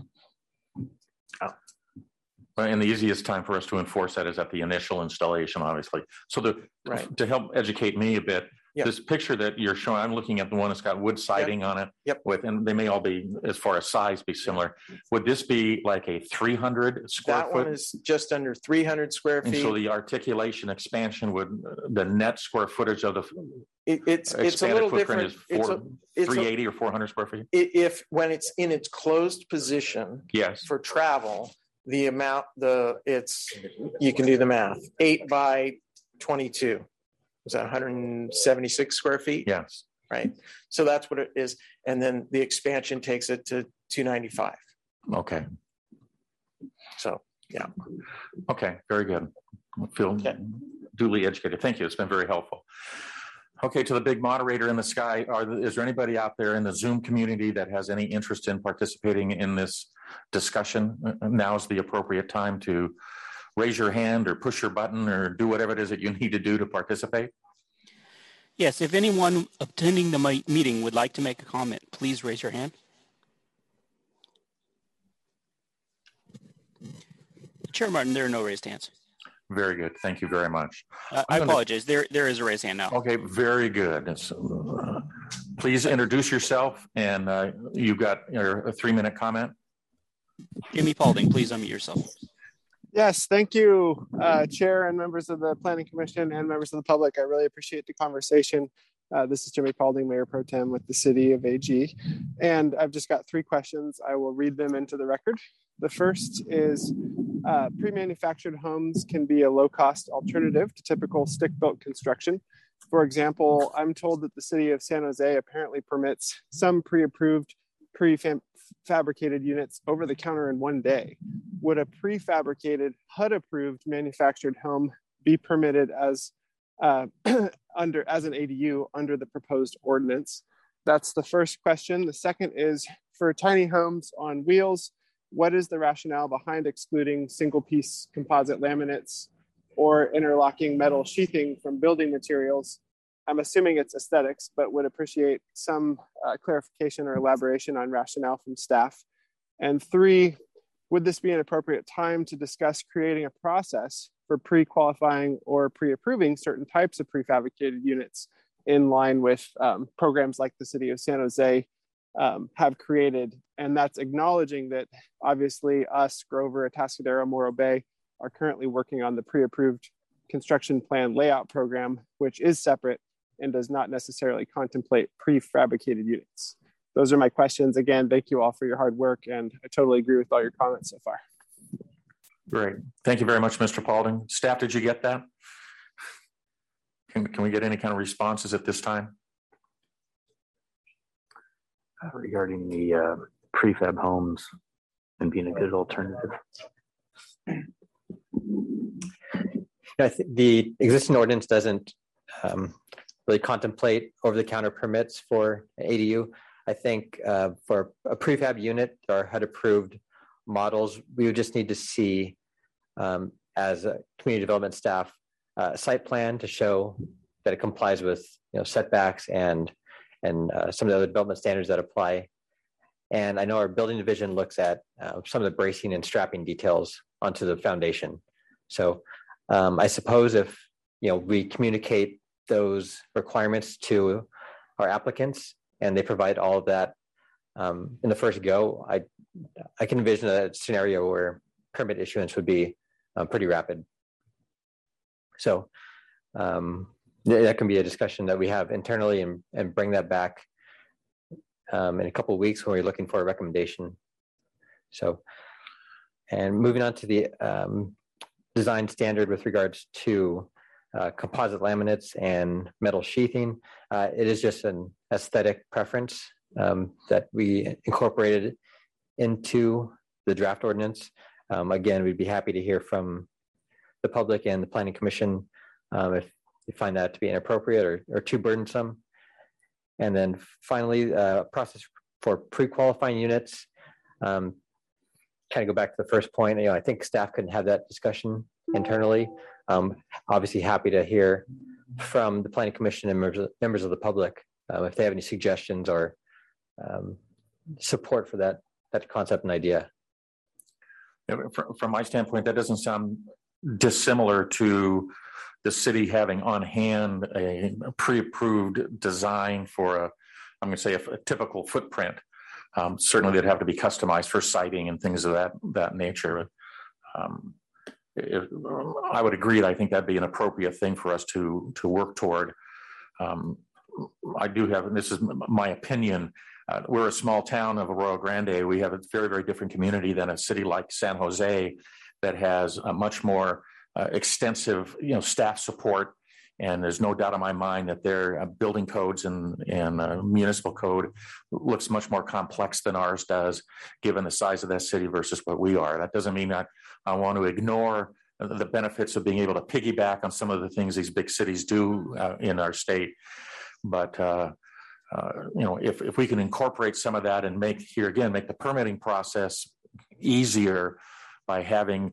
And the easiest time for us to enforce that is at the initial installation, obviously. So to help educate me a bit, this picture that you're showing, I'm looking at the one that's got wood siding on it. And they may all be, as far as size, be similar. Would this be like a 300 square foot? That one is just under 300 square feet. And so the articulation expansion would, the net square footage of the it's a little different. Is 380 or 400 square feet? When it's in its closed position, for travel, the amount, you can do the math, 8 by 22. Is that 176 square feet? Yes. Right. So that's what it is. And then the expansion takes it to 295. Okay. So, yeah. Okay. Very good. I feel duly educated. Thank you. It's been very helpful. Okay. To the big moderator in the sky, is there anybody out there in the Zoom community that has any interest in participating in this discussion? Now is the appropriate time to raise your hand or push your button or do whatever it is that you need to do to participate. Yes, if anyone attending the meeting would like to make a comment, please raise your hand. Chair Martin, there are no raised hands. Very good. Thank you very much. I apologize. There is a raised hand now. Okay, very good. Please introduce yourself, and you've got a 3-minute comment. Jimmy Paulding, please unmute yourself. Yes, thank you, Chair and members of the Planning Commission and members of the public. I really appreciate the conversation. This is Jimmy Paulding, Mayor Pro Tem with the City of AG. And I've just got 3 questions. I will read them into the record. The first is, pre-manufactured homes can be a low-cost alternative to typical stick-built construction. For example, I'm told that the City of San Jose apparently permits some pre-approved, prefabricated units over the counter in 1 day. Would a prefabricated HUD-approved manufactured home be permitted as an ADU under the proposed ordinance? That's the first question. The second is, for tiny homes on wheels, what is the rationale behind excluding single-piece composite laminates or interlocking metal sheathing from building materials? I'm assuming it's aesthetics, but would appreciate some clarification or elaboration on rationale from staff. And 3, would this be an appropriate time to discuss creating a process for pre-qualifying or pre-approving certain types of prefabricated units in line with programs like the City of San Jose have created? And that's acknowledging that obviously us, Grover, Atascadero, Morro Bay, are currently working on the pre-approved construction plan layout program, which is separate and does not necessarily contemplate prefabricated units. Those are my questions. Again, thank you all for your hard work, and I totally agree with all your comments so far. Great. Thank you very much, Mr. Paulding. Staff, did you get that? Can we get any kind of responses at this time? Regarding the prefab homes and being a good alternative. I think the existing ordinance doesn't really contemplate over-the-counter permits for ADU. I think for a prefab unit or HUD-approved models, we would just need to see as a community development staff site plan to show that it complies with setbacks and some of the other development standards that apply. And I know our building division looks at some of the bracing and strapping details onto the foundation. So I suppose if we communicate those requirements to our applicants and they provide all of that in the first go, I can envision a scenario where permit issuance would be pretty rapid. So that can be a discussion that we have internally and bring that back in a couple of weeks when we're looking for a recommendation. So, and moving on to the design standard with regards to composite laminates and metal sheathing, it is just an aesthetic preference that we incorporated into the draft ordinance. Again, we'd be happy to hear from the public and the Planning Commission if you find that to be inappropriate or too burdensome. And then finally, process for pre-qualifying units. Kind of go back to the first point. I think staff can have that discussion internally. Obviously, happy to hear from the Planning Commission and members of the public if they have any suggestions or support for that concept and idea. From my standpoint, that doesn't sound dissimilar to the city having on hand a pre-approved design for I'm going to say a typical footprint. Certainly they'd have to be customized for siting and things of that nature. I would agree that I think that'd be an appropriate thing for us to work toward. I do have, and this is my opinion, we're a small town of Arroyo Grande. We have a very, very different community than a city like San Jose that has a much more extensive, staff support. And there's no doubt in my mind that their building codes and municipal code looks much more complex than ours does, given the size of that city versus what we are. That doesn't mean that I want to ignore the benefits of being able to piggyback on some of the things these big cities do in our state. But if we can incorporate some of that and make the permitting process easier by having,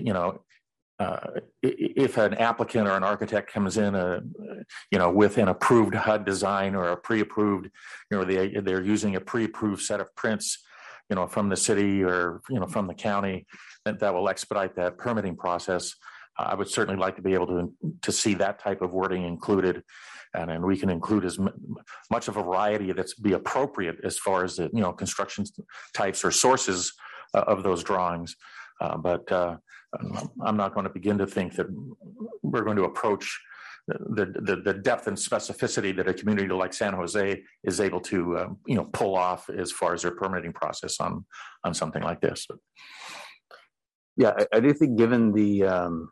if an applicant or an architect comes in, with an approved HUD design or a pre-approved, they're using a pre-approved set of prints, from the city or, from the county, that will expedite that permitting process. I would certainly like to be able to see that type of wording included, and we can include as much of a variety that's be appropriate as far as the, construction types or sources of those drawings. But I'm not going to begin to think that we're going to approach the depth and specificity that a community like San Jose is able to, pull off as far as their permitting process on something like this. Yeah, I do think given the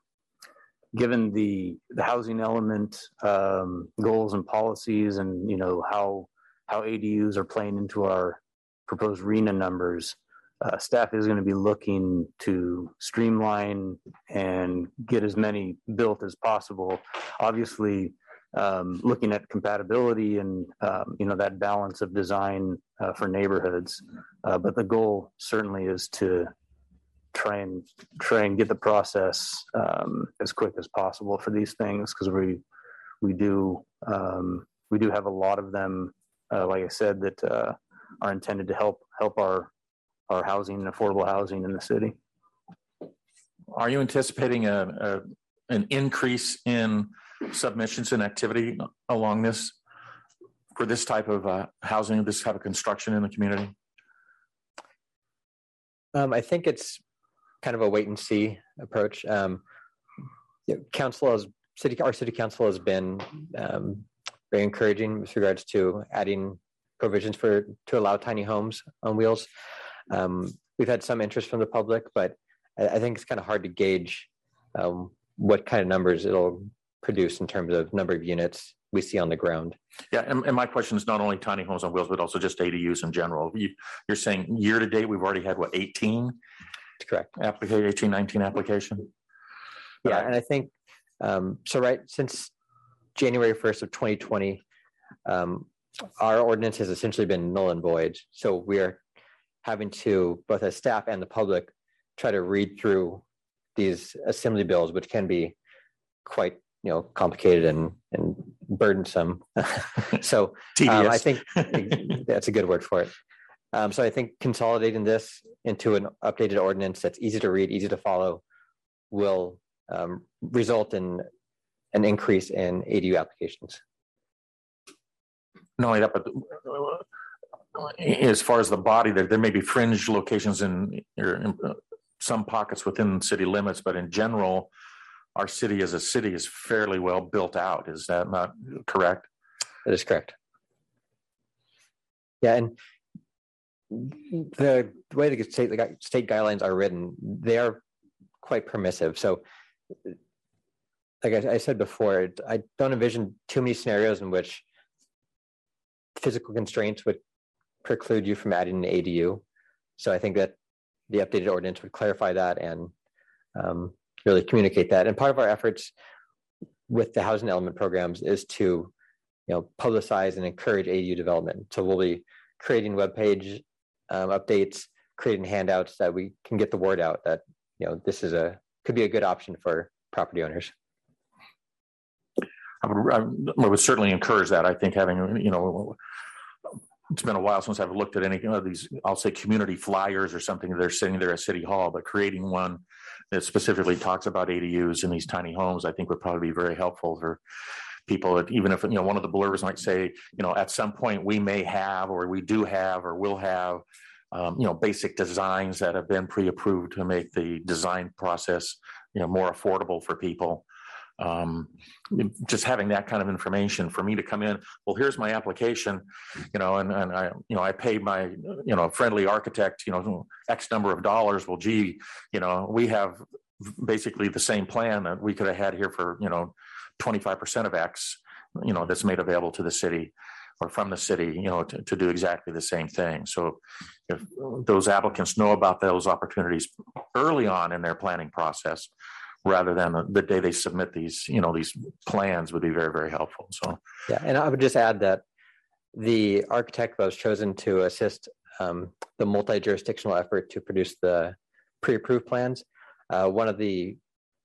housing element goals and policies, and how ADUs are playing into our proposed RHNA numbers, staff is going to be looking to streamline and get as many built as possible. Obviously, looking at compatibility and that balance of design for neighborhoods, but the goal certainly is to try and get the process as quick as possible for these things, because we do have a lot of them, like I said, that are intended to help our housing and affordable housing in the city. Are you anticipating an increase in submissions and activity along this for this type of housing, this type of construction in the community? I think it's kind of a wait and see approach. Our city council has been very encouraging with regards to adding provisions to allow tiny homes on wheels. We've had some interest from the public, but I think it's kind of hard to gauge what kind of numbers it'll produce in terms of number of units we see on the ground. Yeah, and my question is not only tiny homes on wheels, but also just ADUs in general. You're saying year to date, we've already had, 18? That's correct. 18, 19 application? Yeah, and I think, since January 1st of 2020, our ordinance has essentially been null and void. So we are having to, both as staff and the public, try to read through these assembly bills, which can be quite complicated and burdensome. So I think that's a good word for it. So I think consolidating this into an updated ordinance that's easy to read, easy to follow, will result in an increase in ADU applications. Not only that, but as far as the body, there may be fringe locations in some pockets within city limits, but in general, our city as a city is fairly well built out. Is that not correct? That is correct. Yeah, and the way the state guidelines are written, they are quite permissive. So, like I said before, I don't envision too many scenarios in which physical constraints would preclude you from adding an ADU. So I think that the updated ordinance would clarify that and really communicate that. And part of our efforts with the housing element programs is to publicize and encourage ADU development. So we'll be creating webpage updates, creating handouts that we can get the word out that this could be a good option for property owners. I would certainly encourage that. I think having, it's been a while since I've looked at any of these, I'll say community flyers or something that are sitting there at City Hall, but creating one that specifically talks about ADUs in these tiny homes, I think would probably be very helpful for people. That even if, one of the blurbs might say, at some point we may have, or we do have, or will have, basic designs that have been pre-approved to make the design process, more affordable for people. Just having that kind of information for me to come in, well, here's my application, and I paid my, friendly architect, X number of dollars. Well, gee, we have basically the same plan that we could have had here for, 25% of X, that's made available to the city or from the city, to do exactly the same thing. So if those applicants know about those opportunities early on in their planning process, rather than the day they submit these, these plans, would be very, very helpful. So, yeah. And I would just add that the architect that was chosen to assist the multi-jurisdictional effort to produce the pre-approved plans, one of the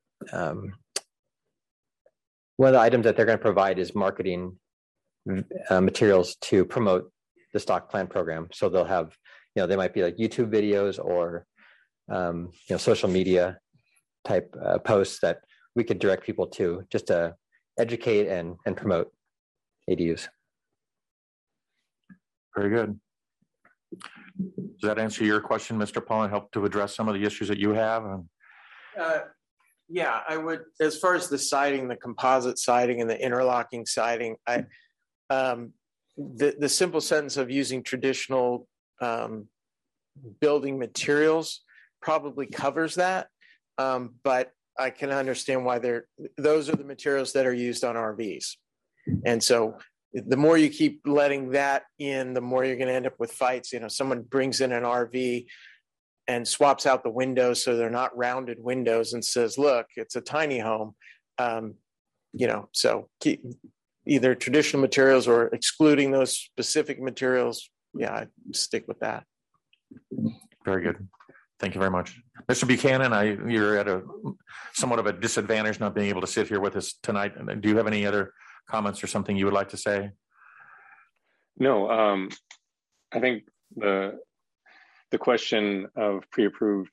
items that they're going to provide is marketing materials to promote the stock plan program. So they'll have, they might be like YouTube videos or, social media type posts that we could direct people to just to educate and promote ADUs. Very good. Does that answer your question, Mr. Paul, and help to address some of the issues that you have? Yeah, I would, as far as the siding, the composite siding and the interlocking siding, the simple sentence of using traditional building materials probably covers that. But I can understand why those are the materials that are used on RVs. And so the more you keep letting that in, the more you're going to end up with fights. Someone brings in an RV and swaps out the windows so they're not rounded windows and says, look, it's a tiny home. So keep either traditional materials or excluding those specific materials. Yeah, I stick with that. Very good. Thank you very much. Mr. Buchanan, you're at somewhat of a disadvantage not being able to sit here with us tonight. Do you have any other comments or something you would like to say? No, I think the question of pre-approved,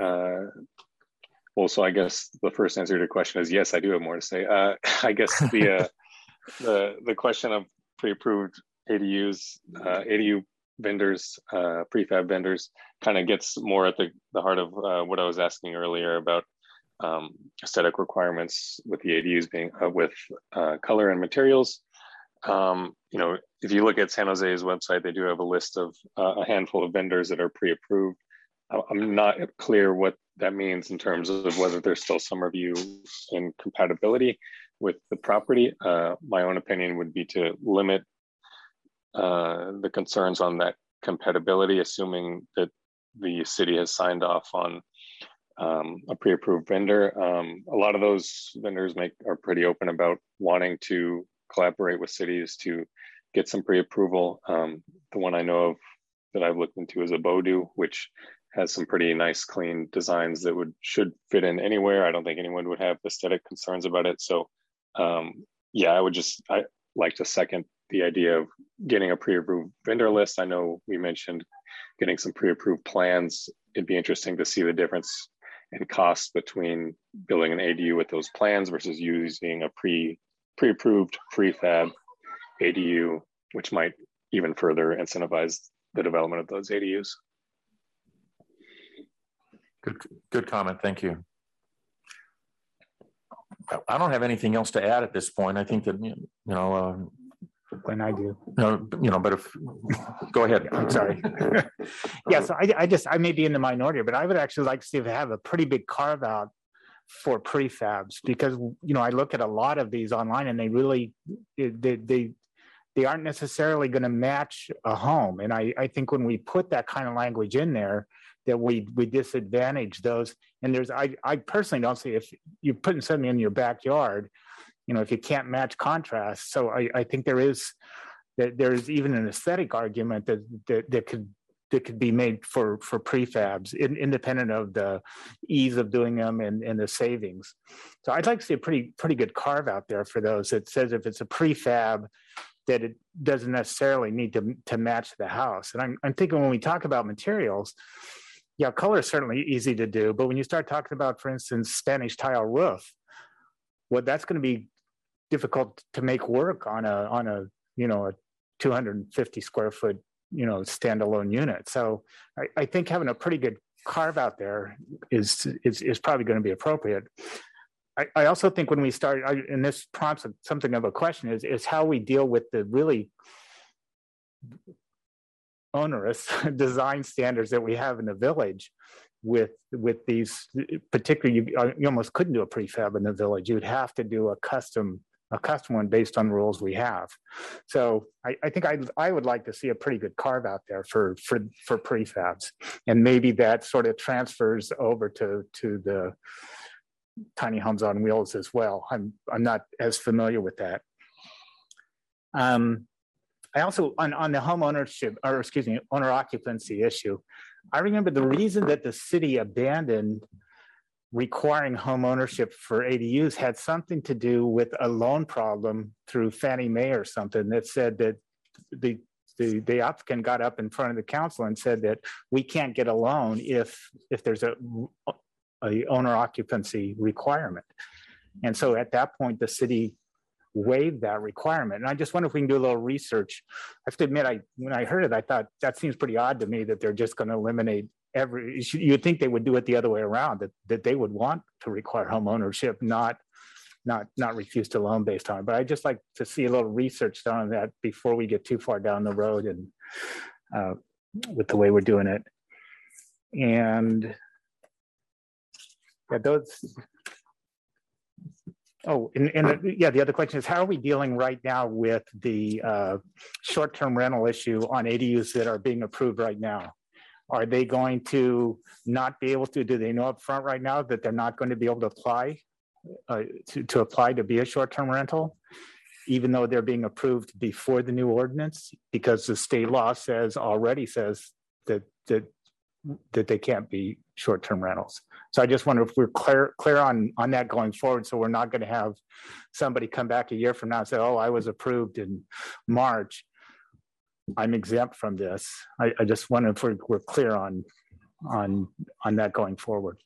so I guess the first answer to the question is yes, I do have more to say. I guess the question of pre-approved ADUs, ADU vendors, prefab vendors, kind of gets more at the heart of what I was asking earlier about aesthetic requirements with the ADUs being with color and materials. If you look at San Jose's website, they do have a list of a handful of vendors that are pre-approved. I'm not clear what that means in terms of whether there's still some review in compatibility with the property. My own opinion would be to limit the concerns on that compatibility, assuming that the city has signed off on a pre-approved vendor. A lot of those vendors are pretty open about wanting to collaborate with cities to get some pre-approval. The one I know of that I've looked into is Abodu, which has some pretty nice, clean designs that should fit in anywhere. I don't think anyone would have aesthetic concerns about it. So, yeah, I like to second the idea of getting a pre-approved vendor list. I know we mentioned getting some pre-approved plans. It'd be interesting to see the difference in cost between building an ADU with those plans versus using a pre-approved prefab ADU, which might even further incentivize the development of those ADUs. Good comment. Thank you. I don't have anything else to add at this point. I think that, When I do. but if, go ahead. I'm sorry. Yeah, so I may be in the minority, but I would actually like to see if they have a pretty big carve out for prefabs, because, I look at a lot of these online and they really, they aren't necessarily going to match a home. And I think when we put that kind of language in there, that we disadvantage those. And I personally don't see, if you're putting something in your backyard, if you can't match contrast. So I think there's even an aesthetic argument that could be made for prefabs, independent of the ease of doing them and the savings. So I'd like to see a pretty good carve out there for those. It says if it's a prefab, that it doesn't necessarily need to match the house. And I'm thinking when we talk about materials, yeah, color is certainly easy to do, but when you start talking about, for instance, Spanish tile roof, well, that's going to be difficult to make work on a 250 square foot standalone unit. So I think having a pretty good carve out there is probably going to be appropriate. I also think when we start, and this prompts something of a question, is how we deal with the really onerous design standards that we have in the village with these. Particularly, you almost couldn't do a prefab in the village. You'd have to do a custom one based on rules we have. So I think I would like to see a pretty good carve out there for prefabs, and maybe that sort of transfers over to the tiny homes on wheels as well. I'm not as familiar with that. I also, on the home ownership, or excuse me, owner occupancy issue, I remember the reason that the city abandoned requiring home ownership for ADUs had something to do with a loan problem through Fannie Mae or something, that said that the applicant got up in front of the council and said that we can't get a loan if there's a owner occupancy requirement. And so at that point, the city waived that requirement. And I just wonder if we can do a little research. I have to admit, when I heard it, I thought that seems pretty odd to me, that they're just going to eliminate you'd think they would do it the other way around, that they would want to require home ownership, not refuse to loan based on it. But I just like to see a little research done on that before we get too far down the road and with the way we're doing it. And yeah, the other question is, how are we dealing right now with the short-term rental issue on ADUs that are being approved right now? Are they going to not be able to, do they know up front right now that they're not going to be able to apply to apply to be a short-term rental, even though they're being approved before the new ordinance, because the state law already says that they can't be short-term rentals? So I just wonder if we're clear on that going forward, so we're not going to have somebody come back a year from now and say, oh, I was approved in March, I'm exempt from this. I just wonder if we're clear on that going forward.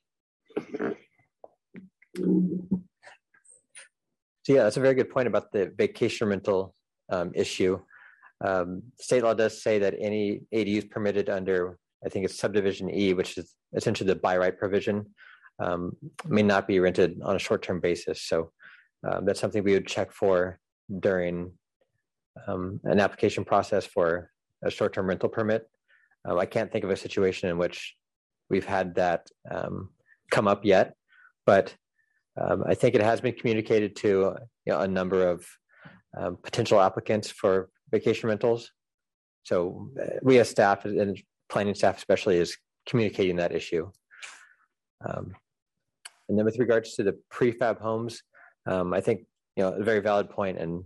So yeah, that's a very good point about the vacation rental issue. State law does say that any ADUs permitted under, I think it's subdivision E, which is essentially the by right provision, may not be rented on a short-term basis. So that's something we would check for during an application process for a short-term rental permit. I can't think of a situation in which we've had that come up yet, but I think it has been communicated to a number of potential applicants for vacation rentals. So we as staff and planning staff especially is communicating that issue. And then with regards to the prefab homes, I think a very valid point, and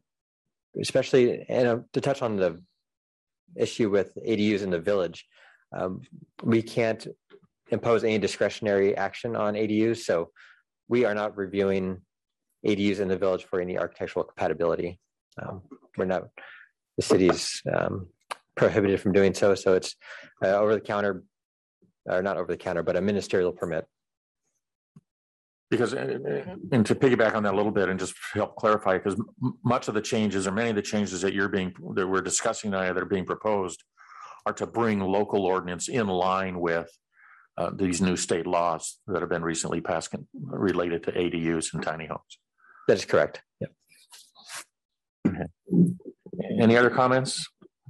especially to touch on the issue with ADUs in the village, We can't impose any discretionary action on ADUs, so we are not reviewing ADUs in the village for any architectural compatibility. We're not, the city's prohibited from doing so. So it's over the counter, or not over the counter, but a ministerial permit. Because, and to piggyback on that a little bit and just help clarify, because much of the changes or many of the changes that we're discussing tonight that are being proposed are to bring local ordinance in line with these new state laws that have been recently passed related to ADUs and tiny homes. That is correct. Yep. Okay. Any other comments?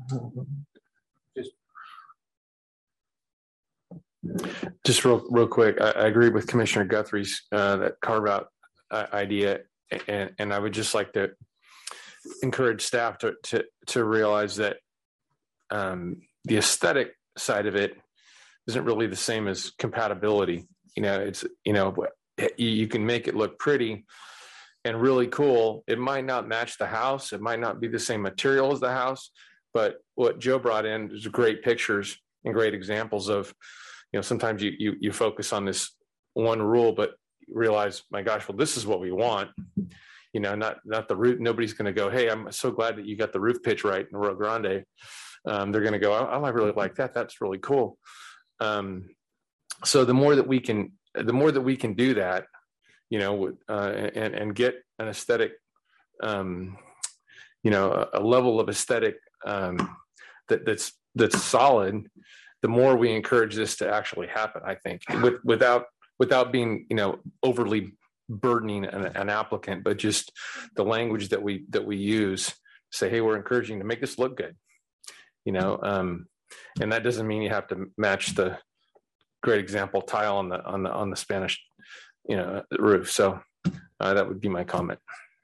Just real quick, I agree with Commissioner Guthrie's that carve out idea, and I would just like to encourage staff to realize that the aesthetic side of it isn't really the same as compatibility. It's you can make it look pretty and really cool. It might not match the house. It might not be the same material as the house, but what Joe brought in is great pictures and great examples of, sometimes you focus on this one rule, but realize, my gosh, well, this is what we want. Not the roof. Nobody's going to go, hey, I'm so glad that you got the roof pitch right in Rio Grande. They're going to go, I really like that. That's really cool. So the more that we can do that, and get an aesthetic, a level of aesthetic that's solid, the more we encourage this to actually happen, I think, without being, overly burdening an applicant, but just the language that we use, say, hey, we're encouraging to make this look good, and that doesn't mean you have to match the great example tile on the Spanish, roof. So that would be my comment.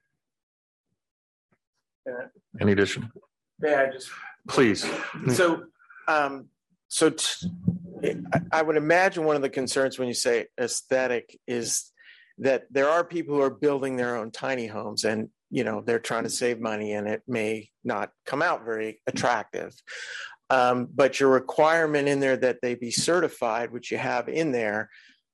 Any addition? Yeah, please. So, I would imagine one of the concerns when you say aesthetic is that there are people who are building their own tiny homes, and they're trying to save money, and it may not come out very attractive. But your requirement in there that they be certified, which you have in there,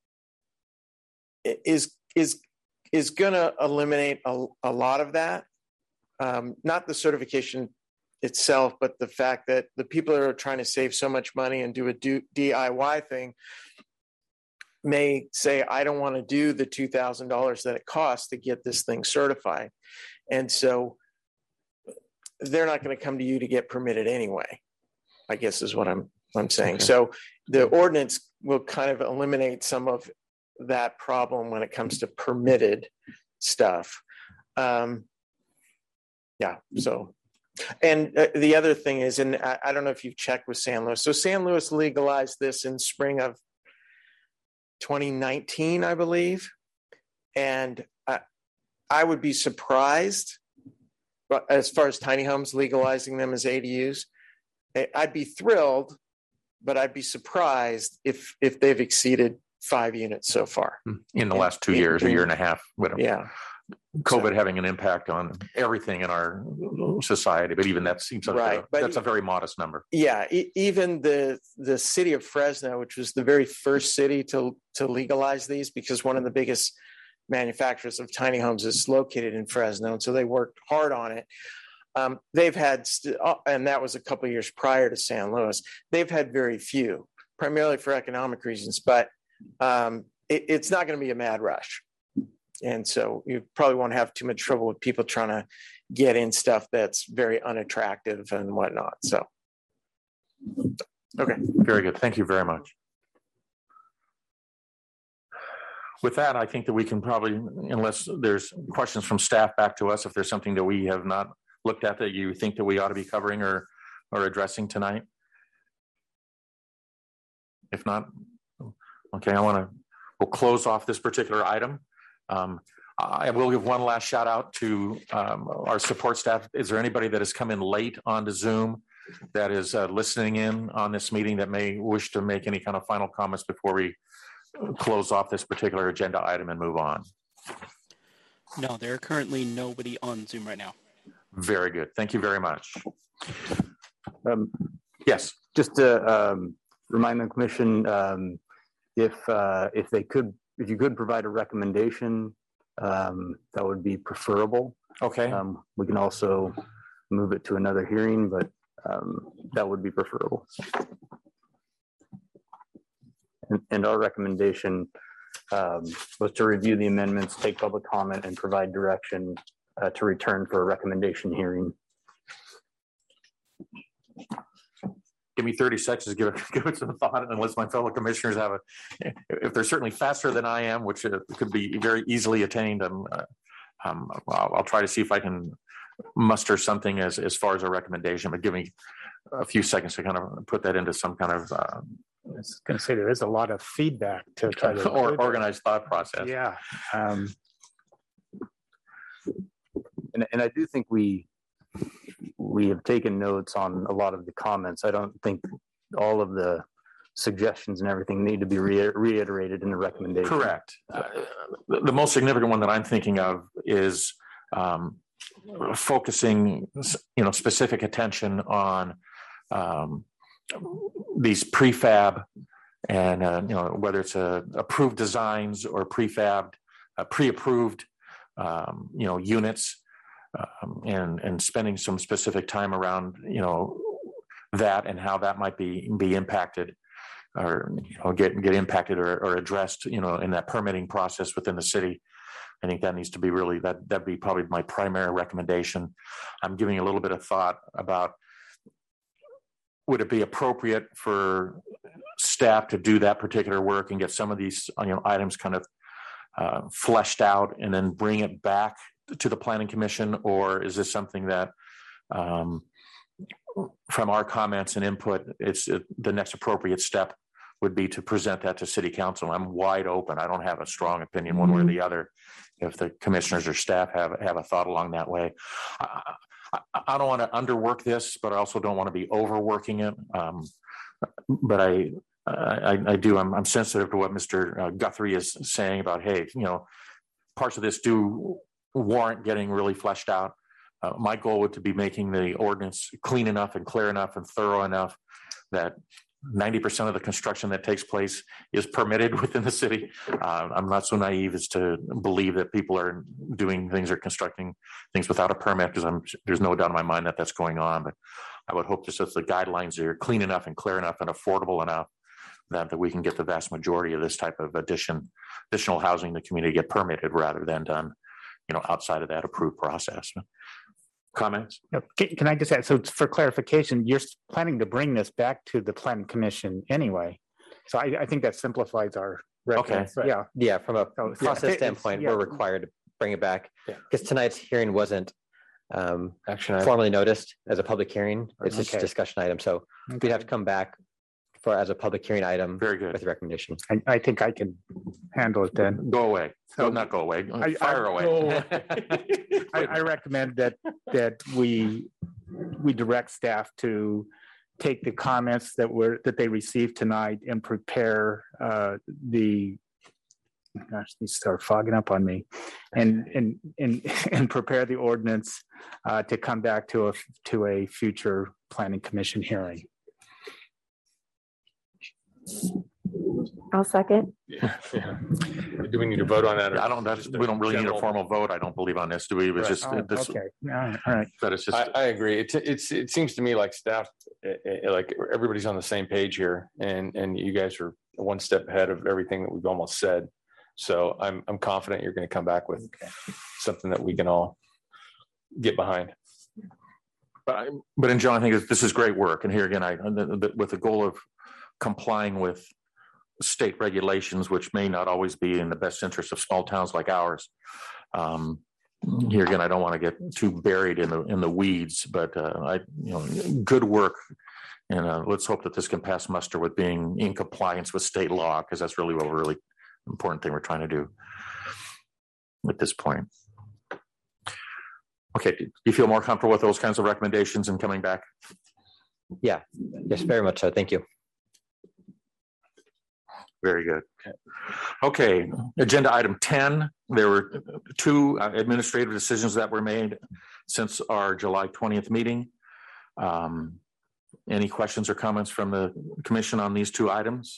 is going to eliminate a lot of that. Not the certification itself, but the fact that the people that are trying to save so much money and do a DIY thing may say, I don't want to do the $2,000 that it costs to get this thing certified. And so they're not going to come to you to get permitted anyway, I guess is what I'm saying. Okay. So the ordinance will kind of eliminate some of that problem when it comes to permitted stuff. So, and the other thing is, and I don't know if you've checked with San Luis. So San Luis legalized this in spring of 2019, I believe. And I would be surprised, but as far as tiny homes, legalizing them as ADUs, I'd be thrilled, but I'd be surprised if they've exceeded 5 units so far. In the last 2 years, a year and a half, whatever. Yeah. COVID having an impact on everything in our society, but even that seems like that's a very modest number. Yeah, even the city of Fresno, which was the very first city to legalize these, because one of the biggest manufacturers of tiny homes is located in Fresno, and so they worked hard on it. They've had, and that was a couple of years prior to San Luis. They've had very few, primarily for economic reasons, but it's not going to be a mad rush. And so you probably won't have too much trouble with people trying to get in stuff that's very unattractive and whatnot. So, okay. Very good. Thank you very much. With that, I think that we can probably, unless there's questions from staff back to us, if there's something that we have not looked at that you think that we ought to be covering or addressing tonight. If not, okay, we'll close off this particular item. I will give one last shout out to our support staff. Is there anybody that has come in late onto Zoom that is listening in on this meeting that may wish to make any kind of final comments before we close off this particular agenda item and move on? No, there are currently nobody on Zoom right now. Very good. Thank you very much. Yes. Just to remind the commission if you could provide a recommendation, that would be preferable. Okay. We can also move it to another hearing, but that would be preferable. And our recommendation was to review the amendments, take public comment, and provide direction to return for a recommendation hearing. Give me 30 seconds to give it some thought, unless my fellow commissioners have if they're certainly faster than I am, which could be very easily attained. I'll try to see if I can muster something as far as a recommendation, but give me a few seconds to kind of put that into some kind of I was going to say there is a lot of feedback to try to or organized thought process. Yeah. And I do think we have taken notes on a lot of the comments. I don't think all of the suggestions and everything need to be reiterated in the recommendation. Correct. The most significant one that I'm thinking of is focusing, specific attention on these prefab and whether it's approved designs or prefabbed, pre-approved, units. And spending some specific time around, that and how that might be impacted or, get impacted or addressed, in that permitting process within the city. I think that needs to be really, that'd be probably my primary recommendation. I'm giving a little bit of thought about, would it be appropriate for staff to do that particular work and get some of these, items kind of fleshed out and then bring it back to the Planning Commission, or is this something that from our comments and input, the next appropriate step would be to present that to City Council? I'm wide open. I don't have a strong opinion one way or the other. If the commissioners or staff have a thought along that way, I don't want to underwork this, but I also don't want to be overworking it. But I do. I'm sensitive to what Mr. Guthrie is saying about, hey, parts of this do warrant getting really fleshed out. My goal would to be making the ordinance clean enough and clear enough and thorough enough that 90% of the construction that takes place is permitted within the city. I'm not so naive as to believe that people are doing things or constructing things without a permit, because there's no doubt in my mind that that's going on. But I would hope just that the guidelines are clean enough and clear enough and affordable enough that we can get the vast majority of this type of additional housing in the community get permitted rather than done, outside of that approved process. Comments? Can I just add, so for clarification, you're planning to bring this back to the Planning Commission anyway. So I think that simplifies our records. Okay. Yeah. From a process standpoint, we're required to bring it back because tonight's hearing wasn't formally noticed as a public hearing. It's just a discussion item. So we'd have to come back as a public hearing item. Very good. With a recommendation. I think I can handle it then. Go away. So not go away. Fire away. I recommend that we direct staff to take the comments that they received tonight and prepare these start fogging up on me, and prepare the ordinance to come back to a future Planning Commission hearing. I'll second. Do we need to vote on that? We don't really need a formal vote. I don't believe on this. Do we? It's just this. Okay. All right. But it's just. I agree. It seems to me like staff, like everybody's on the same page here, and you guys are one step ahead of everything that we've almost said. So I'm confident you're going to come back with something that we can all get behind. But in John, I think this is great work. And here again, with the goal of complying with state regulations, which may not always be in the best interest of small towns like ours. Here again, I don't want to get too buried in the weeds, but good work, and let's hope that this can pass muster with being in compliance with state law, because that's really what really important thing we're trying to do at this point. Okay, do you feel more comfortable with those kinds of recommendations and coming back? Yeah, yes, very much so. Thank you. Very good. Okay, agenda item 10. There were two administrative decisions that were made since our July 20th meeting. Any questions or comments from the commission on these two items?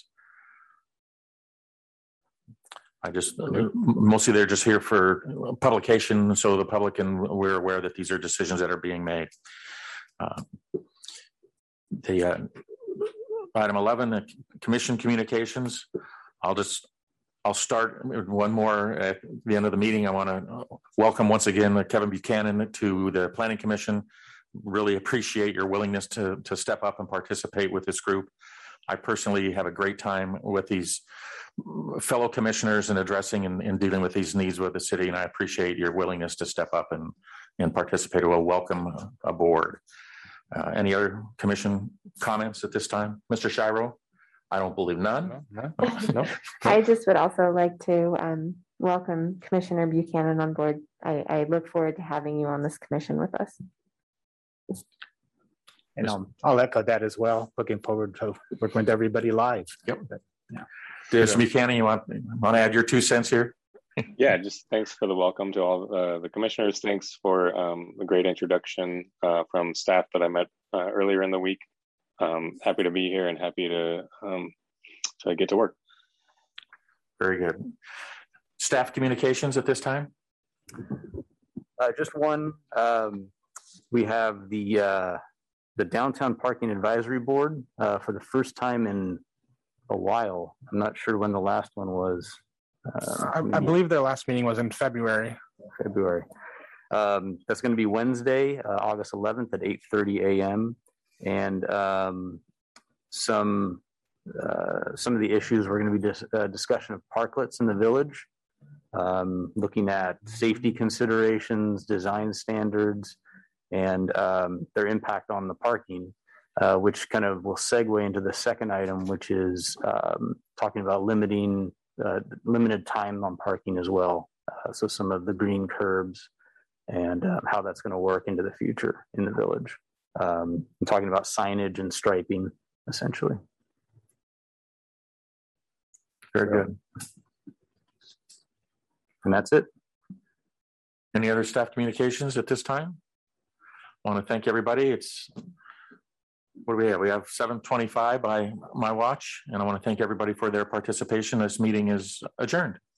Mostly they're just here for publication so the public and we're aware that these are decisions that are being made. The item 11, the commission communications. I'll start with one more at the end of the meeting. I want to welcome once again Kevin Buchanan to the Planning Commission. Really appreciate your willingness to step up and participate with this group. I personally have a great time with these fellow commissioners and addressing and dealing with these needs with the city, and I appreciate your willingness to step up and participate. Well, welcome aboard. Any other commission comments at this time? Mr. Shiro? I don't believe none. No. I just would also like to welcome Commissioner Buchanan on board. I look forward to having you on this commission with us. And I'll echo that as well. Looking forward to working with everybody live. Yep. Yeah. Mr. Buchanan, you want to add your 2 cents here? Yeah, just thanks for the welcome to all the commissioners. Thanks for the great introduction from staff that I met earlier in the week. Happy to be here and happy to get to work. Very good. Staff communications at this time? Just one. We have the Downtown Parking Advisory Board for the first time in a while. I'm not sure when the last one was. I believe their last meeting was in February. That's going to be Wednesday, August 11th at 8:30 a.m. And some of the issues we're going to be discussion of parklets in the village, looking at safety considerations, design standards, and their impact on the parking, which kind of will segue into the second item, which is talking about limited time on parking as well. So some of the green curbs and how that's going to work into the future in the village. I'm talking about signage and striping, essentially. Very good. And that's it. Any other staff communications at this time? I want to thank everybody. What do we have? We have 7:25 by my watch, and I want to thank everybody for their participation. This meeting is adjourned.